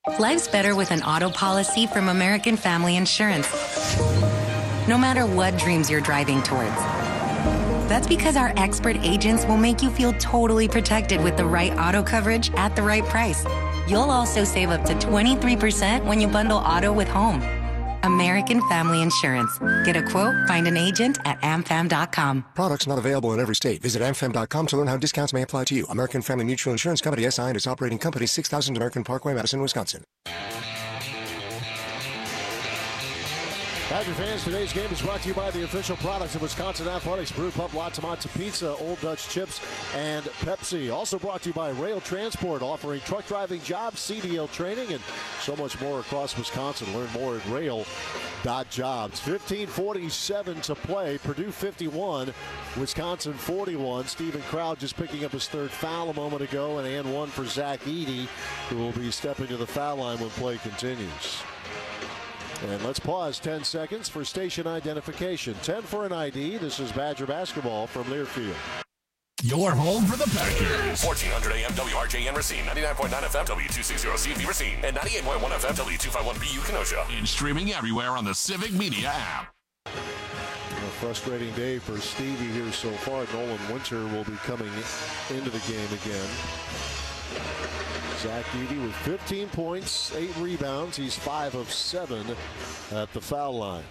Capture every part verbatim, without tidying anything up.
Life's better with an auto policy from American Family Insurance. No matter what dreams you're driving towards. That's because our expert agents will make you feel totally protected with the right auto coverage at the right price. You'll also save up to twenty-three percent when you bundle auto with home. American Family Insurance. Get a quote, find an agent at a m fam dot com. Products not available in every state. Visit a m fam dot com to learn how discounts may apply to you. American Family Mutual Insurance Company, S I and its operating company, six thousand American Parkway, Madison, Wisconsin. Badger fans, today's game is brought to you by the official products of Wisconsin Athletics: Brew Pub, Lots of Matzo Pizza, Old Dutch Chips, and Pepsi. Also brought to you by Rail Transport, offering truck driving jobs, C D L training, and so much more across Wisconsin. Learn more at rail dot jobs. fifteen forty-seven to play. Purdue fifty-one, Wisconsin forty-one. Steven Crowd just picking up his third foul a moment ago, and and one for Zach Edey, who will be stepping to the foul line when play continues. And let's pause ten seconds for station identification. ten for an I D. This is Badger basketball from Learfield. Your home for the Packers. fourteen hundred A M W R J N Racine, ninety-nine point nine F M W two sixty C V Racine, and ninety-eight point one F M W two fifty-one B U Kenosha. And streaming everywhere on the Civic Media app. A frustrating day for Stevie here so far. Nolan Winter will be coming into the game again. Zach Edey with fifteen points, eight rebounds. He's five of seven at the foul line.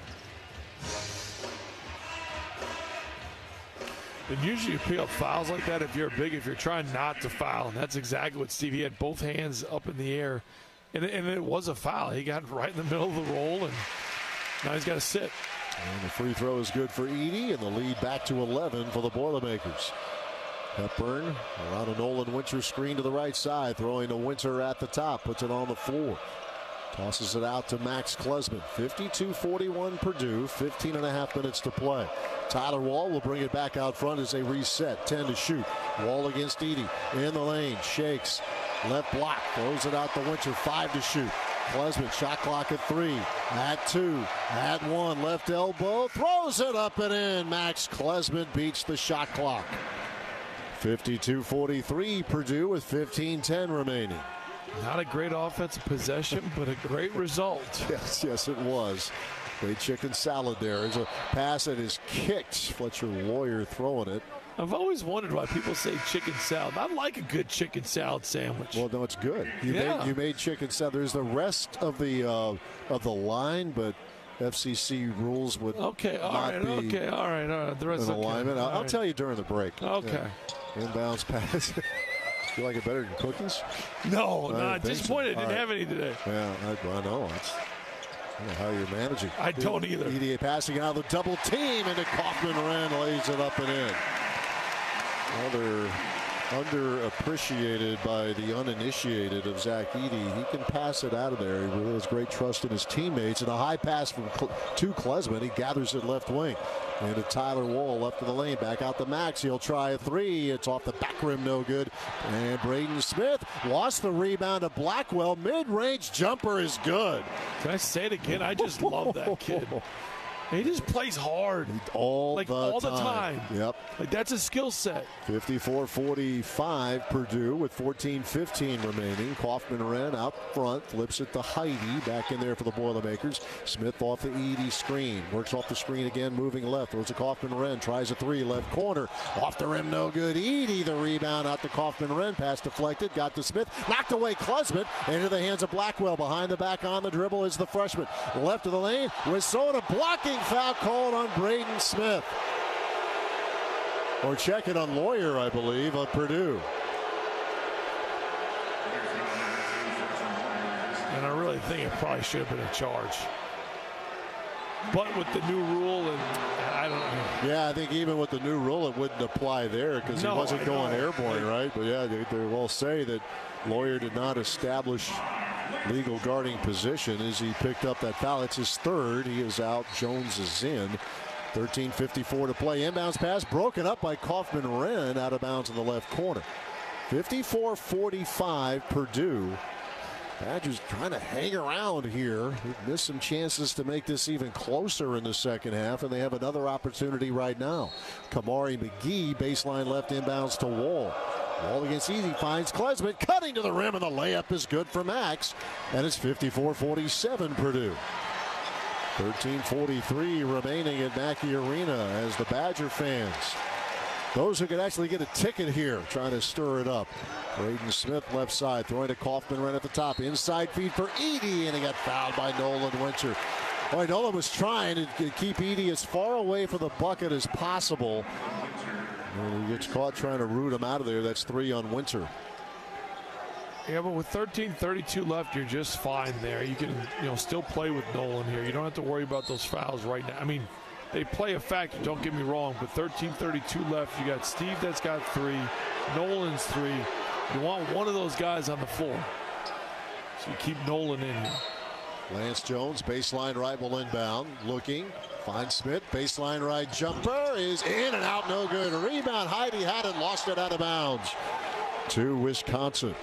And usually you pick up fouls like that if you're big, if you're trying not to foul. And that's exactly what Stevie had, both hands up in the air. And, and it was a foul. He got right in the middle of the roll, and now he's got to sit. And the free throw is good for Edey, and the lead back to eleven for the Boilermakers. Hepburn around a Nolan Winter screen to the right side, throwing to Winter at the top, puts it on the floor. Tosses it out to Max Klesman. fifty-two forty-one Purdue, fifteen and a half minutes to play. Tyler Wall will bring it back out front as they reset. ten to shoot. Wall against Edey. In the lane, shakes. Left block, throws it out to Winter. five to shoot. Klesman, shot clock at three. At two. At one. Left elbow. Throws it up and in. Max Klesman beats the shot clock. fifty-two forty-three Purdue with fifteen ten remaining. Not a great offensive possession, but a great result. Yes, yes, it was. Great chicken salad there. There's a pass that is kicked. Fletcher Loyer throwing it. I've always wondered why people say chicken salad. I like a good chicken salad sandwich. Well, no, it's good. You, yeah. made, you made chicken salad. There's the rest of the uh, of the line, but F C C rules would okay, all not right, be okay, all right, all right. The rest an okay. alignment. I'll, All I'll right. tell you during the break. Okay. Yeah. Inbounds pass. You like it better than cookies? No, I no, disappointed. So. Didn't Right. have any today. Yeah, I, I know. It's, I don't know how you're managing. I don't either. E D A passing out of the double team, and Kaufman Wren lays it up and in. Another underappreciated by the uninitiated of Zach Edey. He can pass it out of there. He really has great trust in his teammates. And a high pass from Cle- to Klesman. He gathers it left wing. And to Tyler Wall, left of the lane. Back out to Max. He'll try a three. It's off the back rim, no good. And Braden Smith lost the rebound to Blackwell. Mid-range jumper is good. Can I say it again? I just love that kid. He just plays hard. All like the all time. the time. Yep. Like that's a skill set. fifty-four forty-five Purdue with fourteen fifteen remaining. Kaufman Wren out front, flips it to Heidi, back in there for the Boilermakers. Smith off the Edey screen, works off the screen again, moving left, throws to Kaufman Wren, tries a three, left corner, off the rim, no good. Edey the rebound out to Kaufman Wren, pass deflected, got to Smith, knocked away Klesman, into the hands of Blackwell. Behind the back on the dribble is the freshman. Left of the lane, Risota blocking, foul called on Braden Smith. Or check it on Loyer, I believe, on Purdue. And I really think it probably should have been a charge. But with the new rule, and I don't know. Yeah, I think even with the new rule, it wouldn't apply there because no, he wasn't I going know. airborne, right? But yeah, they, they will say that Loyer did not establish legal guarding position as he picked up that foul. It's his third. He is out. Jones is in. thirteen fifty-four to play. Inbounds pass broken up by Kaufman Wren, out of bounds in the left corner. fifty-four forty-five Purdue. Badgers trying to hang around here. They've missed some chances to make this even closer in the second half, and they have another opportunity right now. Kamari McGee, baseline left, inbounds to Wall. Wall against Edey, finds Klesman, cut cutting to the rim, and the layup is good for Max. And it's fifty-four forty-seven Purdue. thirteen forty-three remaining at Mackey Arena as the Badger fans, those who could actually get a ticket here, trying to stir it up. Braden Smith left side, throwing to Kaufman right at the top. Inside feed for Edey, and he got fouled by Nolan Winter. Boy, Nolan was trying to keep Edey as far away from the bucket as possible. And he gets caught trying to root him out of there. That's three on Winter. Yeah, but with thirteen thirty-two left, you're just fine there. You can, you know, still play with Nolan here. You don't have to worry about those fouls right now. I mean, they play a factor, don't get me wrong, but thirteen thirty-two left. You got Steve that's got three, Nolan's three. You want one of those guys on the floor. So you keep Nolan in here. Lance Jones, baseline right, will inbound. Looking, finds Smith, baseline right jumper is in and out, no good. A rebound, Heidi had it, lost it out of bounds to Wisconsin.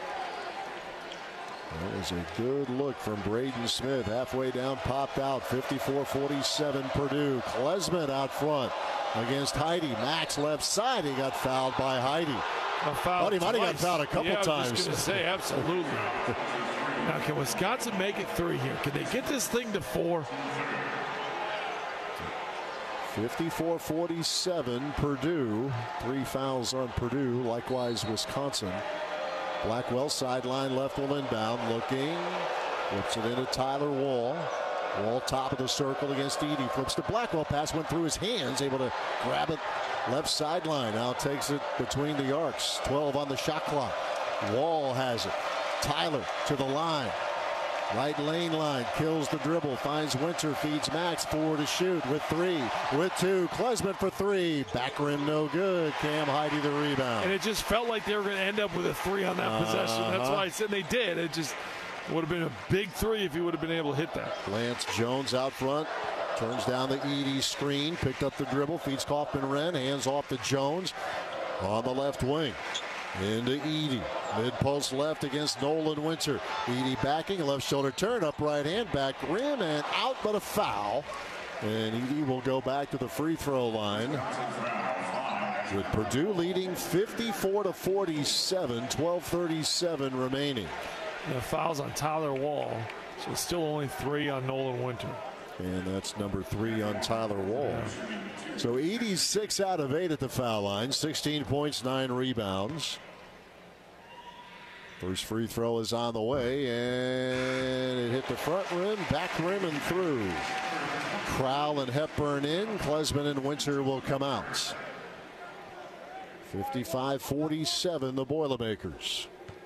That was a good look from Braden Smith. Halfway down, popped out. fifty-four forty-seven Purdue. Klesman out front against Heidi. Max left side. He got fouled by Heidi. But he might have got fouled a couple yeah, times. I was just going to say, absolutely. Now, can Wisconsin make it three here? Can they get this thing to four? fifty-four forty-seven Purdue. Three fouls on Purdue. Likewise, Wisconsin. Blackwell sideline left will inbound. Looking. Flips it into Tyler Wall. Wall top of the circle against Edey. Flips to Blackwell. Pass went through his hands. Able to grab it left sideline. Now takes it between the arcs. twelve on the shot clock. Wall has it. Tyler to the line. Right lane line. Kills the dribble. Finds Winter. Feeds Max. Four to shoot with three. With two. Klesman for three. Back rim no good. Cam Heidi the rebound. And it just felt like they were going to end up with a three on that uh-huh. possession. That's why I said they did. It just would have been a big three if he would have been able to hit that. Lance Jones out front. Turns down the Edey screen. Picked up the dribble. Feeds Kaufman-Renn. Hands off to Jones on the left wing. Into Edey. Mid post left against Nolan Winter. Edey backing. Left shoulder turn. Up right hand. Back rim and out, but a foul. And Edey will go back to the free throw line. With Purdue leading fifty-four to forty-seven. twelve thirty-seven remaining. The fouls on Tyler Wall. So it's still only three on Nolan Winter. And that's number three on Tyler Wall. So Edey's six out of eight at the foul line. sixteen points, nine rebounds. First free throw is on the way, and it hit the front rim, back rim, and through. Crowell and Hepburn in. Klesman and Winter will come out. fifty-five forty-seven, the Boilermakers.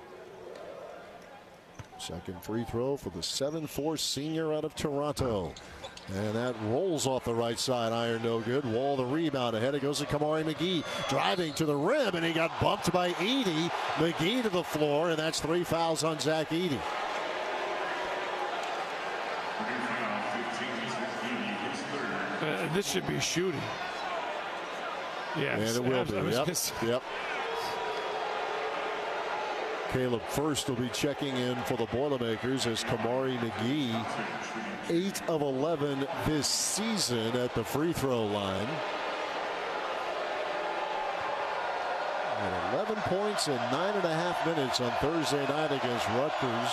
Second free throw for the seven four senior out of Toronto. And that rolls off the right side. Iron no good. Wall the rebound. Ahead it goes to Kamari McGee. Driving to the rim, and he got bumped by Edey. McGee to the floor, and that's three fouls on Zach Edey. Uh, this should be shooting. Yes. And it will be. Yep. Yep. Caleb First will be checking in for the Boilermakers as Kamari McGee, eight of eleven this season at the free throw line. And eleven points in nine and a half minutes on Thursday night against Rutgers.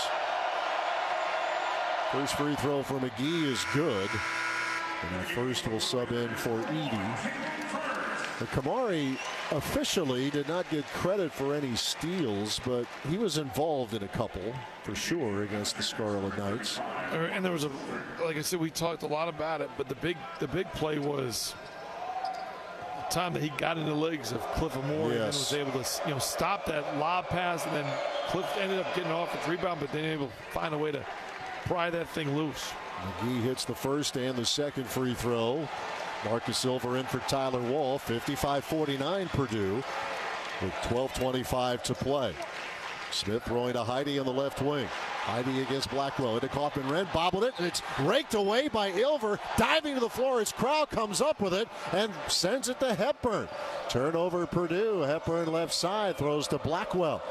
First free throw for McGee is good. And First will sub in for Edey. But Kamari officially did not get credit for any steals, but he was involved in a couple for sure against the Scarlet Knights. And there was a, like I said, we talked a lot about it, but the big, the big play was the time that he got in the legs of Cliff Amore, yes, and was able to, you know, stop that lob pass, and then Cliff ended up getting off its rebound, but then able to find a way to pry that thing loose. McGee hits the first and the second free throw. Marcus Silver in for Tyler Wall. fifty-five forty-nine Purdue with twelve twenty-five to play. Smith throwing to Heidi on the left wing. Heidi against Blackwell. Into Kaufman-Renn. Bobbled it, and it's raked away by Ilver. Diving to the floor as Crowell comes up with it and sends it to Hepburn. Turnover Purdue. Hepburn left side. Throws to Blackwell.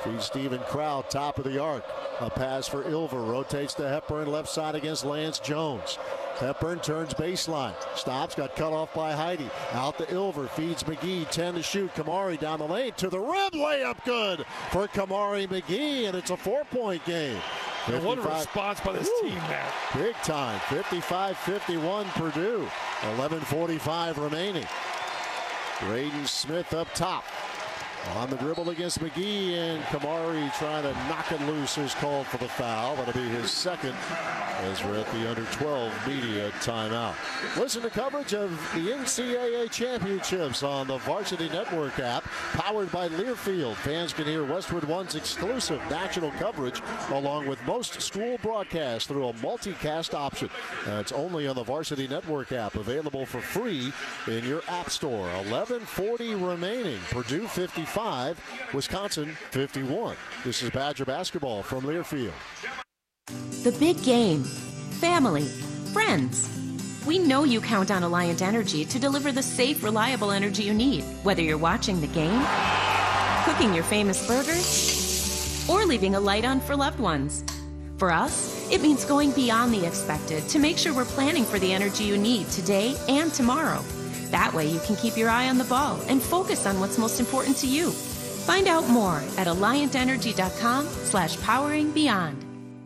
Feeds Steven Kraut, top of the arc. A pass for Ilver. Rotates to Hepburn, left side against Lance Jones. Hepburn turns baseline. Stops, got cut off by Heidi. Out to Ilver, feeds McGee, ten to shoot. Kamari down the lane to the rim. Layup good for Kamari McGee, and it's a four-point game. And what a response by this Woo. team, Matt. Big time. fifty-five fifty-one Purdue. eleven forty-five remaining. Braden Smith up top. On the dribble against McGee, and Kamari trying to knock it loose is called for the foul. That'll be his second as we're at the under twelve media timeout. Listen to coverage of the N C double A championships on the Varsity Network app, powered by Learfield. Fans can hear Westwood One's exclusive national coverage along with most school broadcasts through a multicast option. Uh, it's only on the Varsity Network app, available for free in your app store. eleven forty remaining. Purdue fifty-five, Wisconsin fifty-one. This is Badger basketball from Learfield. The big game. Family. Friends. We know you count on Alliant Energy to deliver the safe, reliable energy you need, whether you're watching the game, cooking your famous burgers, or leaving a light on for loved ones. For us, it means going beyond the expected to make sure we're planning for the energy you need today and tomorrow. That way you can keep your eye on the ball and focus on what's most important to you. Find out more at alliantenergy.com slash powering beyond.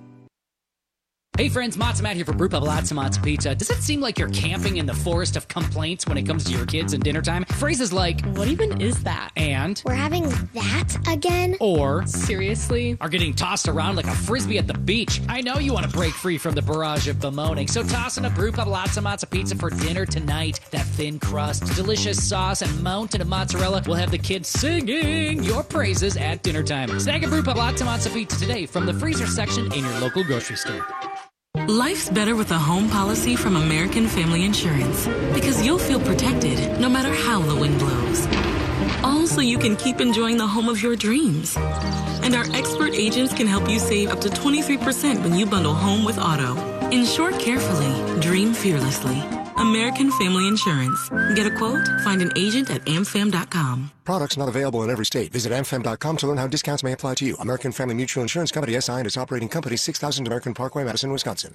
Hey friends, Matzo Matt here for Brew Pub Lots of Matzo Pizza. Does it seem like you're camping in the forest of complaints when it comes to your kids and dinner time? Phrases like, what even is that? And, we're having that again? Or, seriously? Are getting tossed around like a frisbee at the beach. I know you want to break free from the barrage of bemoaning, so toss in a Brew Pub Lots of Matzo Pizza for dinner tonight. That thin crust, delicious sauce, and mountain of mozzarella will have the kids singing your praises at dinner time. Snag a Brew Pub Lots of Matzo Pizza today from the freezer section in your local grocery store. Life's better with a home policy from American Family Insurance, because you'll feel protected no matter how the wind blows. All so you can keep enjoying the home of your dreams. And our expert agents can help you save up to twenty-three percent when you bundle home with auto. Insure carefully, dream fearlessly. American Family Insurance. Get a quote? Find an agent at amfam dot com. Products not available in every state. Visit amfam dot com to learn how discounts may apply to you. American Family Mutual Insurance Company, S I and its operating company, six thousand American Parkway, Madison, Wisconsin.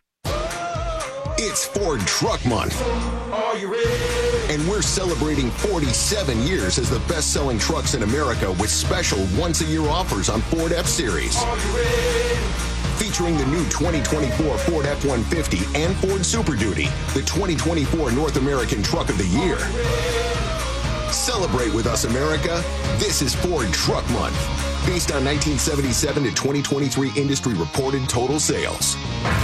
It's Ford Truck Month. Are you ready? And we're celebrating forty-seven years as the best-selling trucks in America with special once-a-year offers on Ford F-Series. Are you ready? Featuring the new twenty twenty-four Ford F one fifty and Ford Super Duty, the twenty twenty-four North American Truck of the Year. Celebrate with us, America. This is Ford Truck Month, based on nineteen seventy-seven to twenty twenty-three industry reported total sales.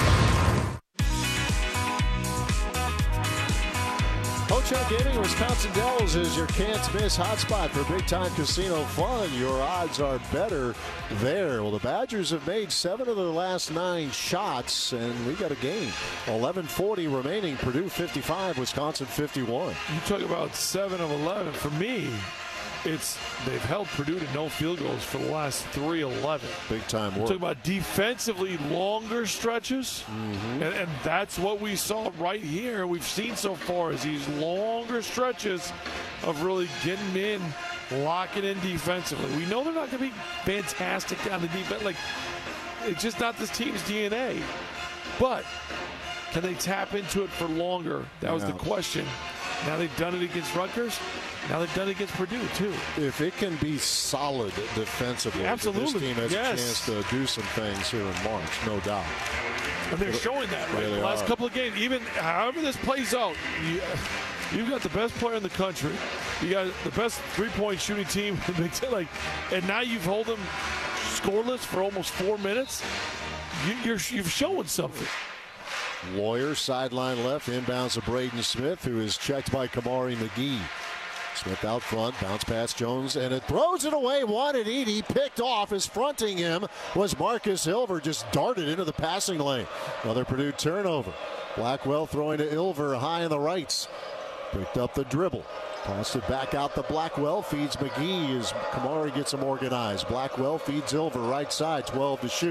Ho-Chunk Gaming, Wisconsin Dells is your can't-miss hotspot for big-time casino fun. Your odds are better there. Well, the Badgers have made seven of their last nine shots, and we got a game. eleven forty remaining. Purdue fifty-five, Wisconsin fifty-one. You talk about seven of eleven. For me, it's they've held Purdue to no field goals for the last three eleven. Big time work. Talking about defensively longer stretches, mm-hmm. and, and that's what we saw right here. We've seen so far is these longer stretches of really getting in, locking in defensively. We know they're not going to be fantastic on the defense. Like, it's just not this team's D N A. But can they tap into it for longer? That was the question. Now they've done it against Rutgers. Now they've done it against Purdue, too. If it can be solid defensively, absolutely, this team has yes. a chance to do some things here in March, no doubt. And they're showing that, right? Yeah, the last are. couple of games, even however this plays out, you, you've got the best player in the country. You got the best three-point shooting team in the Big Ten. Like, and now you've held them scoreless for almost four minutes. You, you're you've shown something. Lawyer, sideline left, inbounds to Braden Smith, who is checked by Kamari McGee. Smith out front, bounce past Jones, and it throws it away. Wanted Edey, picked off. Is fronting him was Marcus Ilver, just darted into the passing lane. Another Purdue turnover. Blackwell throwing to Ilver, high in the rights. Picked up the dribble. Passed it back out to Blackwell, feeds McGee as Kamari gets him organized. Blackwell feeds Ilver, right side, twelve to shoot.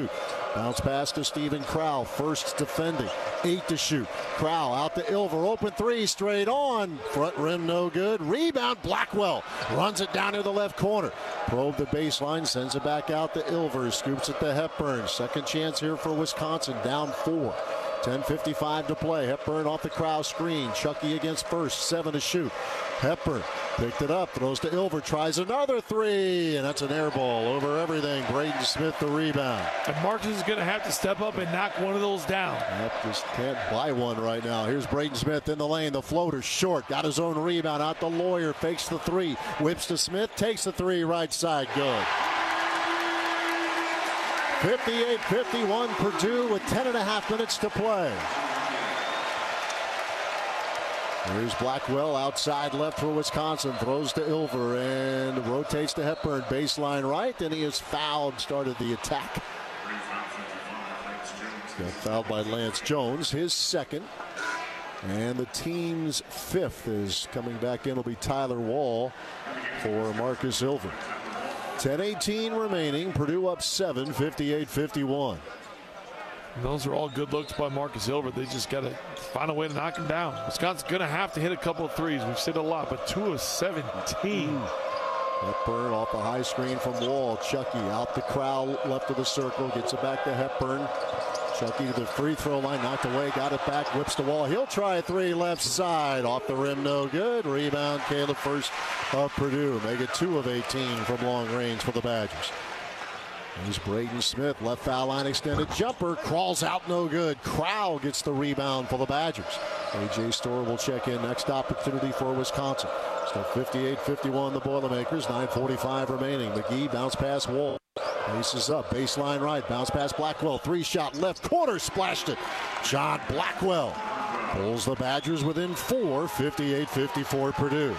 Bounce pass to Steven Crowl. First defending. Eight to shoot. Crowl out to Ilver. Open three. Straight on. Front rim no good. Rebound. Blackwell runs it down to the left corner. Probe the baseline. Sends it back out to Ilver. Scoops it to Hepburn. Second chance here for Wisconsin. Down four. ten fifty-five to play. Hepburn off the Crowl screen. Chucky against first. Seven to shoot. Hepburn picked it up. Throws to Ilver. Tries another three. And that's an air ball over everything. Braden Smith the rebound. And Marcus is going to have to step up and knock one of those down. Yep, just can't buy one right now. Here's Braden Smith in the lane. The floater short. Got his own rebound. Out the Lawyer. Fakes the three. Whips to Smith. Takes the three. Right side. Good. fifty-eight fifty-one Purdue with ten and a half minutes to play. Here's Blackwell outside left for Wisconsin. Throws to Ilver and rotates to Hepburn. Baseline right, and he is fouled. Started the attack. Got fouled by Lance Jones, his second. And the team's fifth is coming back in. Will be Tyler Wall for Marcus Ilver. ten eighteen remaining. Purdue up seven, fifty-eight fifty-one. Those are all good looks by Marcus Ilver. They just got to find a way to knock him down. Wisconsin's going to have to hit a couple of threes. We've said a lot, but two of seventeen. Hepburn off the high screen from Wall. Chucky out the Crowl left of the circle. Gets it back to Hepburn. Chucky to the free throw line. Knocked away. Got it back. Whips to Wall. He'll try a three left side. Off the rim. No good. Rebound. Caleb Furst of Purdue. Make it two of eighteen from long range for the Badgers. Here's Braden Smith. Left foul line extended jumper. Crawls out. No good. Crowl gets the rebound for the Badgers. A J Storr will check in. Next opportunity for Wisconsin. Still fifty-eight fifty-one the Boilermakers. nine forty-five remaining. McGee bounce pass Wall. Aces up. Baseline right. Bounce pass Blackwell. Three shot left corner. Splashed it. John Blackwell pulls the Badgers within four. fifty-eight fifty-four Purdue.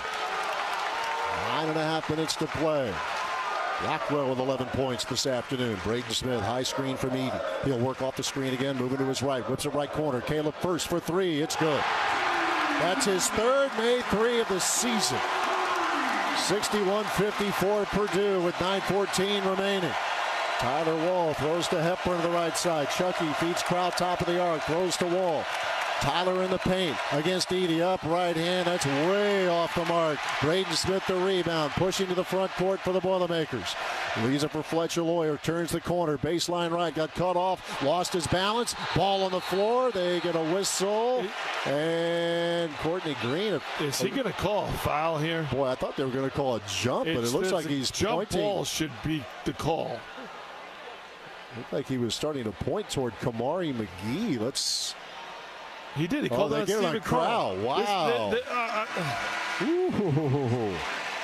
Nine and a half minutes to play. Blackwell with eleven points this afternoon. Braden Smith, high screen from Edey. He'll work off the screen again, moving to his right. Whips it right corner. Caleb Furst for three. It's good. That's his third made three of the season. sixty-one fifty-four Purdue with nine fourteen remaining. Tyler Wall throws to Hepburn to the right side. Chucky feeds Crowl top of the arc. Throws to Wall. Tyler in the paint against Edey. Up right hand. That's way off the mark. Braden Smith the rebound. Pushing to the front court for the Boilermakers. Leaves it for Fletcher Lawyer. Turns the corner. Baseline right. Got cut off. Lost his balance. Ball on the floor. They get a whistle. And Courtney Green. Is he going to call a foul here? Boy, I thought they were going to call a jump, but it looks like he's jump pointing. Ball should be the call. Looked like he was starting to point toward Kamari McGee. Let's... He did. He oh, called they out get Steven on Crowl. Crowl. Wow. This, the, the, uh, uh, Ooh.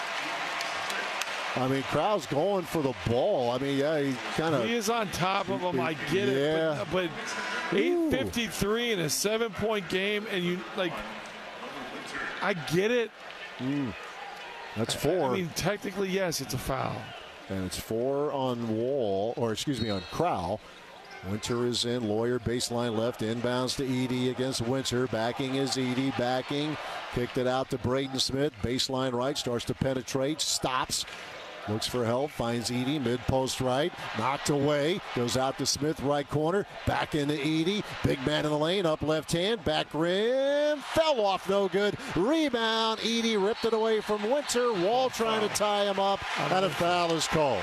I mean, Crowl's going for the ball. I mean, yeah, he kind of. He is on top of him. I get yeah. it. But, but eight fifty-three in a seven-point game, and you, like, I get it. Mm. That's four. I mean, technically, yes, it's a foul. And it's four on Wall, or excuse me, on Crowl. Winter is in. Lawyer baseline left. Inbounds to Edey against Winter. Backing is Edey. Backing. Kicked it out to Braden Smith. Baseline right. Starts to penetrate. Stops. Looks for help. Finds Edey. Mid-post right. Knocked away. Goes out to Smith. Right corner. Back into Edey. Big man in the lane. Up left hand. Back rim. Fell off. No good. Rebound. Edey ripped it away from Winter. Wall trying to tie him up. And a foul is called.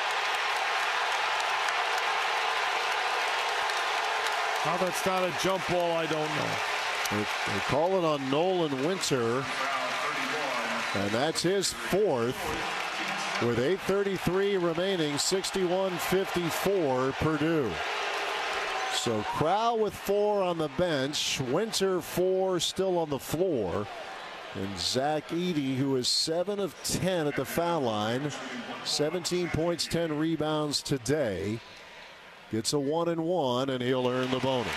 How that's not a jump ball, I don't know. They, they call it on Nolan Winter, and that's his fourth. With eight thirty-three remaining, sixty-one fifty-four Purdue. So Crowl with four on the bench, Winter four still on the floor, and Zach Edey, who is seven of ten at the foul line, seventeen points, ten rebounds today. Gets a one and one, and he'll earn the bonus.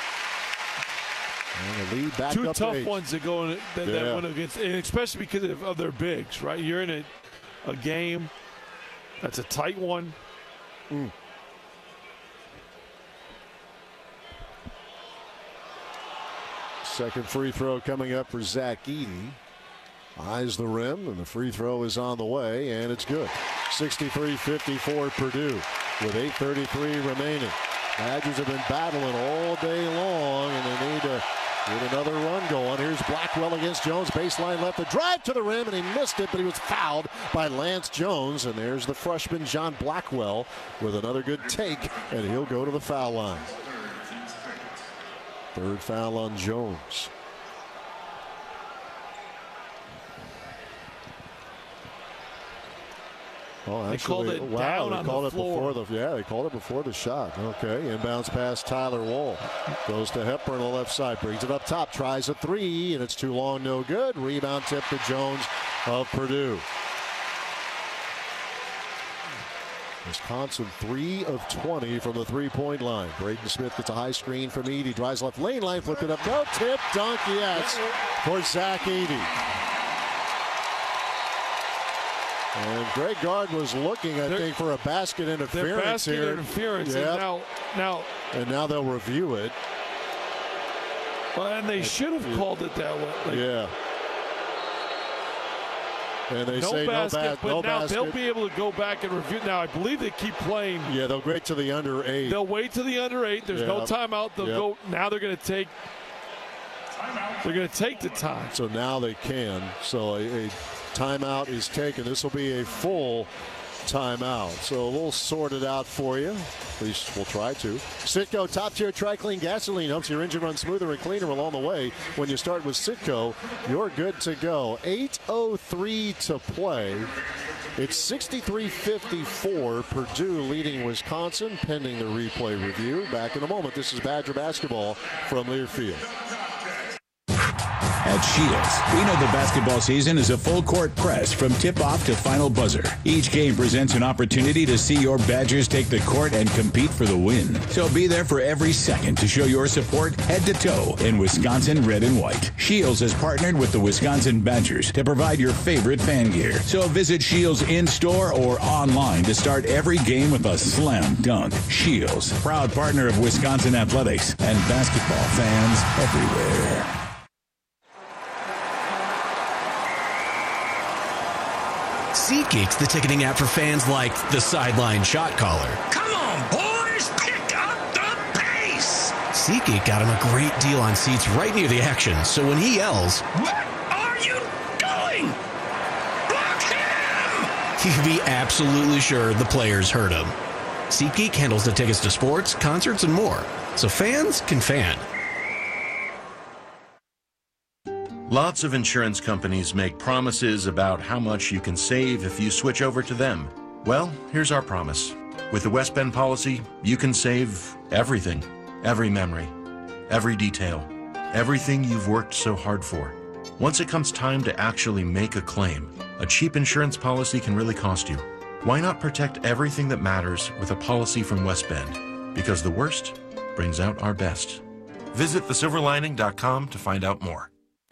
And the lead back Two up tough eight. ones that go in that, yeah. that went against, and especially because of, of their bigs, right? You're in a, a game that's a tight one. Mm. Second free throw coming up for Zach Edey. Eyes the rim, and the free throw is on the way, and it's good. sixty-three fifty-four Purdue with eight thirty-three remaining. Badgers have been battling all day long, and they need to get another run going. Here's Blackwell against Jones. Baseline left. The drive to the rim, and he missed it, but he was fouled by Lance Jones. And there's the freshman, John Blackwell, with another good take, and he'll go to the foul line. Third foul on Jones. Oh, actually, they called it wow, down they on called the it floor. before the yeah, they called it before the shot. Okay, inbounds pass Tyler Wall. Goes to Hepburn on the left side, brings it up top, tries a three, and it's too long, no good. Rebound tip to Jones of Purdue. Wisconsin three of twenty from the three-point line. Braden Smith gets a high screen from Edey. Drives left lane line, flipped it up. No tip, dunk, yes, for Zach Edey. And Greg Gard was looking, I they're, think, for a basket interference basket here. interference, yep. and now, now, and now they'll review it. Well, and they should have called it that way. Like, yeah. And they no say basket, no, ba but no now basket. they'll be able to go back and review. Now, I believe they keep playing. Yeah, they'll wait to the under eight. They'll wait to the under eight. There's yep. no timeout. They'll yep. go. Now they're going to take. They're going to take the time. So now they can. So a, a timeout is taken. This will be a full timeout. So we'll sort it out for you. At least we'll try to. Citgo Top Tier Tri-Clean Gasoline helps your engine run smoother and cleaner along the way. When you start with Citgo, you're good to go. eight oh three to play. It's sixty-three fifty-four. Purdue leading Wisconsin pending the replay review. Back in a moment. This is Badger basketball from Learfield. At Shields, we know the basketball season is a full court press from tip-off to final buzzer. Each game presents an opportunity to see your Badgers take the court and compete for the win. So be there for every second to show your support head to toe in Wisconsin red and white. Shields has partnered with the Wisconsin Badgers to provide your favorite fan gear. So visit Shields in-store or online to start every game with a slam dunk. Shields, proud partner of Wisconsin athletics and basketball fans everywhere. SeatGeek's the ticketing app for fans like the sideline shot caller. Come on, boys, pick up the pace! SeatGeek got him a great deal on seats right near the action, so when he yells, "What are you doing? Block him!" you can be absolutely sure the players heard him. SeatGeek handles the tickets to sports, concerts, and more, so fans can fan. Lots of insurance companies make promises about how much you can save if you switch over to them. Well, here's our promise. With the West Bend policy, you can save everything, every memory, every detail, everything you've worked so hard for. Once it comes time to actually make a claim, a cheap insurance policy can really cost you. Why not protect everything that matters with a policy from West Bend? Because the worst brings out our best. Visit the silver lining dot com to find out more.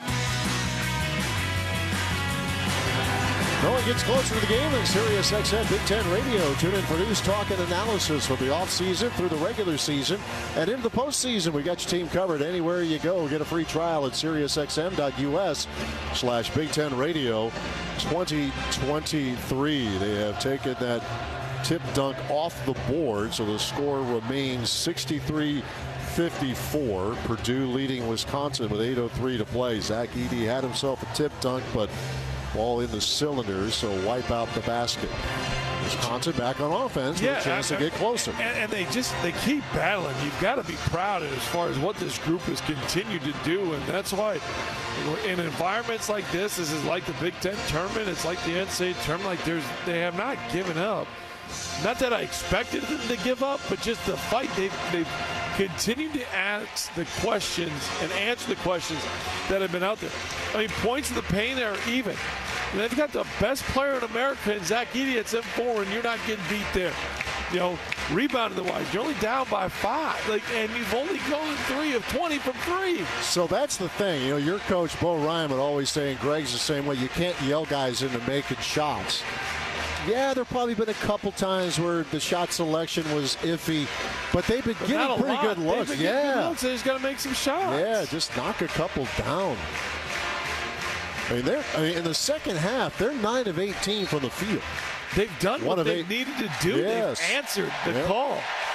No one gets closer to the game than Sirius X M Big Ten Radio. Tune in for news, talk, and analysis from the offseason through the regular season and into the postseason. We got your team covered anywhere you go. Get a free trial at Sirius X M dot U S slash Big Ten Radio twenty twenty-three. They have taken that tip dunk off the board, so the score remains sixty-three fifty-four. Purdue leading Wisconsin with eight oh three to play. Zach Edey had himself a tip dunk, but ball in the cylinders, so wipe out the basket. Wisconsin back on offense with yeah, a chance I, to get closer. And, and they just they keep battling. You've got to be proud as far as what this group has continued to do, and that's why in environments like this, this is like the Big Ten tournament. It's like the N C double A tournament. Like there's they have not given up. Not that I expected them to give up, but just the fight. They've they've continued to ask the questions and answer the questions that have been out there. I mean, points in the paint are even. And they've got the best player in America in Zach Edey at seven four, and you're not getting beat there. You know, rebounding the wise, you're only down by five, like, and you've only gone three of twenty from three. So that's the thing. You know, your coach, Bo Ryan, would always say, and Greg's the same way, you can't yell guys into making shots. Yeah, there probably been a couple times where the shot selection was iffy, but they've been But getting pretty lot. good looks. They've been yeah, good looks. They just got to make some shots. Yeah, just knock a couple down. I mean, they're I mean, in the second half, they're nine of eighteen from the field. They've done One what of they eight. needed to do. Yes. They've answered the yeah. call.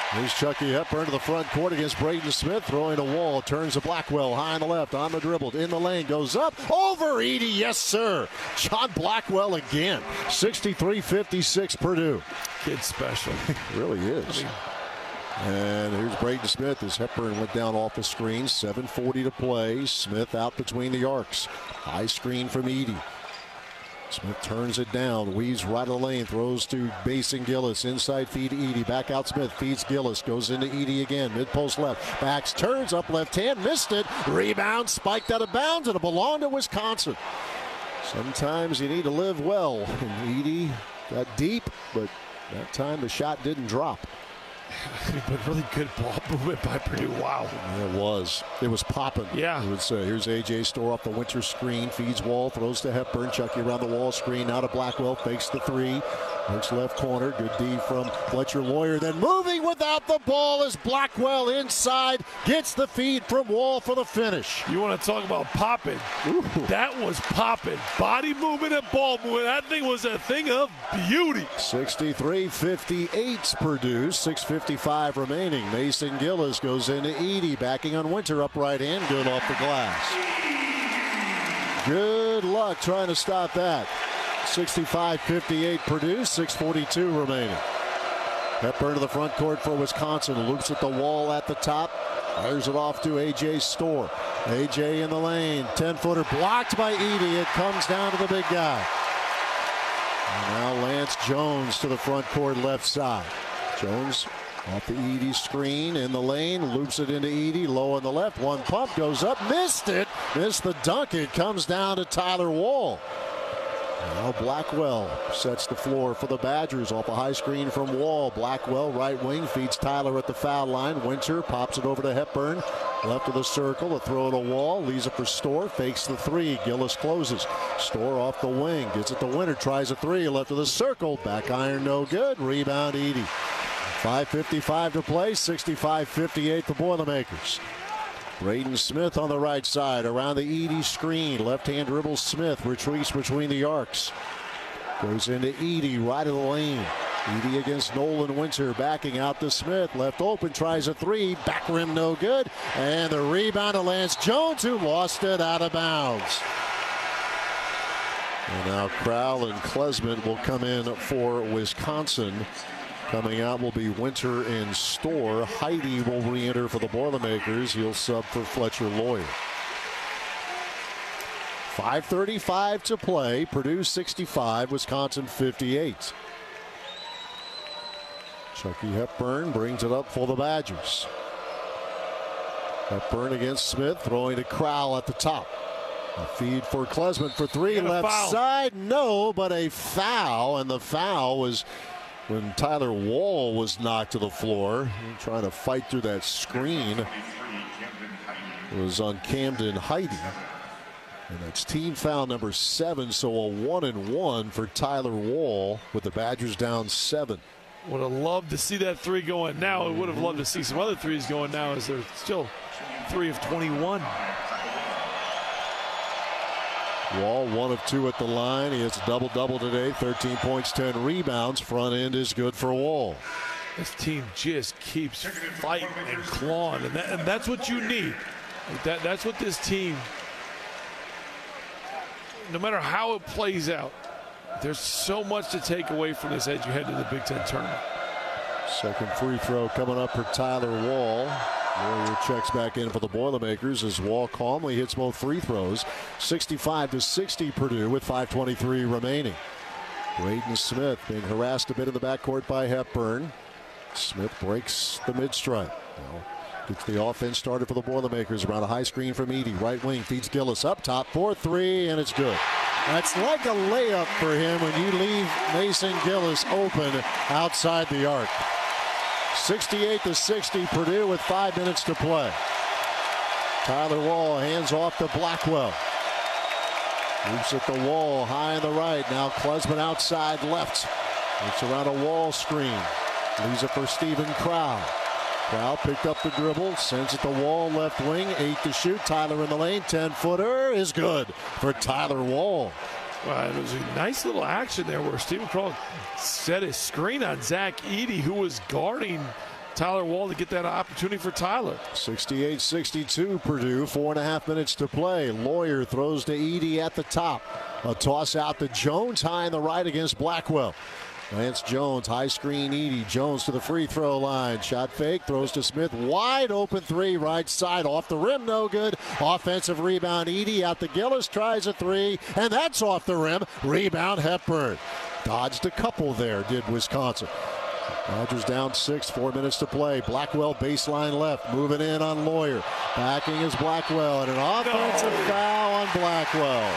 Here's Chucky Hepburn to the front court against Braden Smith, throwing a wall, turns to Blackwell, high on the left, on the dribble, in the lane, goes up, over Edey, yes sir. John Blackwell again, sixty-three fifty-six Purdue. Kid special. Really is. And here's Braden Smith as Hepburn went down off the screen, seven forty to play. Smith out between the arcs. High screen from Edey. Smith turns it down, weaves right of the lane, throws to Mason Gillis, inside feed to Edey, back out Smith, feeds Gillis, goes into Edey again, mid-post left, backs, turns up left hand, missed it, rebound, spiked out of bounds, and it belonged to Wisconsin. Sometimes you need to live well, and Edey got deep, but that time the shot didn't drop. But really good ball movement by Purdue. Wow. Yeah, it was. It was popping. Yeah. I would say. Here's A J Storr off the Winter screen. Feeds Wall. Throws to Hepburn. Chucky around the wall screen. Out of Blackwell. Fakes the three. Looks left corner. Good D from Fletcher Lawyer. Then moving without the ball is Blackwell inside. Gets the feed from Wall for the finish. You want to talk about popping? That was popping. Body movement and ball movement. That thing was a thing of beauty. sixty-three fifty-eight Purdue. six fifty-five remaining. Mason Gillis goes into Edey. Backing on Winter. Up right hand. Good off the glass. Good luck trying to stop that. sixty-five fifty-eight Purdue, six forty-two remaining. Hepburn to the front court for Wisconsin. Loops at the wall at the top. Fires it off to A J Storr. A J in the lane. ten-footer blocked by Edey. It comes down to the big guy. And now Lance Jones to the front court left side. Jones off the Edey screen in the lane. Loops it into Edey. Low on the left. One pump goes up. Missed it. Missed the dunk. It comes down to Tyler Wall. Now Blackwell sets the floor for the Badgers off a high screen from Wall. Blackwell, right wing, feeds Tyler at the foul line. Winter pops it over to Hepburn. Left of the circle, a throw to Wall. Leaves it for Storr, fakes the three. Gillis closes. Storr off the wing, gets it to Winter, tries a three. Left of the circle, back iron no good. Rebound Edey. five fifty-five to play, sixty-five fifty-eight the Boilermakers. Braden Smith on the right side around the Edey screen. Left-hand dribble Smith retreats between the arcs. Goes into Edey right of the lane. Edey against Nolan Winter backing out to Smith. Left open, tries a three. Back rim no good. And the rebound to Lance Jones, who lost it out of bounds. And now Crowell and Klesmit will come in for Wisconsin. Coming out will be Winter and Storr. Heide will re-enter for the Boilermakers. He'll sub for Fletcher Lawyer. five thirty-five to play. Purdue sixty-five, Wisconsin fifty-eight. Chucky Hepburn brings it up for the Badgers. Hepburn against Smith, throwing to Crowell at the top. A feed for Klesmit for three. Left foul. Side, no, but a foul, and the foul was when Tyler Wall was knocked to the floor, trying to fight through that screen. It was on Camden Heide. And that's team foul number seven, so a one and one for Tyler Wall with the Badgers down seven. Would have loved to see that three going now. I would have loved to see some other threes going now as they're still three of twenty-one. Wall one of two at the line. He has a double-double today, thirteen points, ten rebounds. Front end is good for Wall. This team just keeps fighting and clawing, and, that, and that's what you need. Like that, that's what this team, no matter how it plays out, there's so much to take away from this as you head to the Big Ten tournament. Second free throw coming up for Tyler Wall. Warrior checks back in for the Boilermakers as Wall calmly hits both free throws. sixty-five to sixty Purdue with five twenty-three remaining. Braden Smith being harassed a bit in the backcourt by Hepburn. Smith breaks the mid-strike. Now gets the offense started for the Boilermakers around a high screen from Edey. Right wing feeds Gillis up top for three, and it's good. That's like a layup for him when you leave Mason Gillis open outside the arc. sixty-eight to sixty Purdue with five minutes to play. Tyler Wall hands off to Blackwell. Moves at the wall, high on the right. Now Klesmit outside left. It's around a Wall screen. Leaves it for Stephen Crowell. Crowell picked up the dribble, sends it to Wall left wing. Eight to shoot. Tyler in the lane. ten-footer is good for Tyler Wall. Well, it was a nice little action there where Stephen Crowell set his screen on Zach Edey, who was guarding Tyler Wall to get that opportunity for Tyler. sixty-eight sixty-two Purdue, four and a half minutes to play. Lawyer throws to Edey at the top. A toss out to Jones, high in the right against Blackwell. Lance Jones, high screen Edey. Jones to the free throw line. Shot fake, throws to Smith. Wide open three, right side, off the rim, no good. Offensive rebound, Edey out to Gillis, tries a three, and that's off the rim. Rebound, Hepburn. Dodged a couple there, did Wisconsin. Badgers down six, four minutes to play. Blackwell baseline left, moving in on Lawyer. Backing is Blackwell, and an offensive no. foul on Blackwell.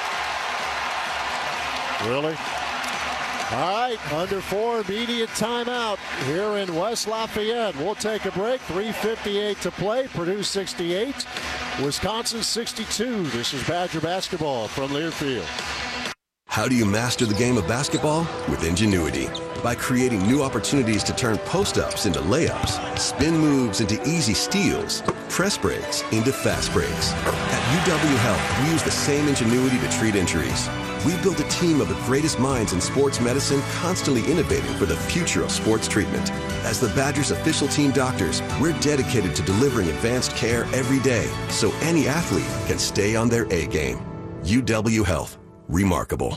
Really? All right, under four, immediate timeout here in West Lafayette. We'll take a break. three fifty-eight to play. Purdue sixty-eight, Wisconsin sixty-two. This is Badger basketball from Learfield. How do you master the game of basketball? With Ingenuity. By creating new opportunities to turn post-ups into layups, spin moves into easy steals, press breaks into fast breaks. At U W Health, we use the same ingenuity to treat injuries. We built a team of the greatest minds in sports medicine, constantly innovating for the future of sports treatment. As the Badgers' official team doctors, we're dedicated to delivering advanced care every day so any athlete can stay on their A game. U W Health. Remarkable.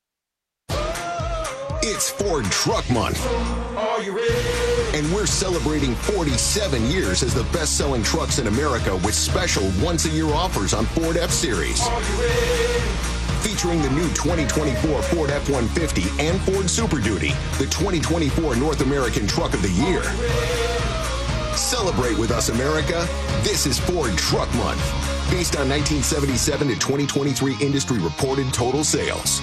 It's Ford Truck Month. Are you ready? And we're celebrating forty-seven years as the best-selling trucks in America with special once-a-year offers on Ford F-Series. Are you ready? Featuring the new twenty twenty-four Ford F one fifty and Ford Super Duty, the twenty twenty-four North American Truck of the Year. Celebrate with us, America. This is Ford Truck Month. Based on nineteen seventy-seven to twenty twenty-three industry reported total sales.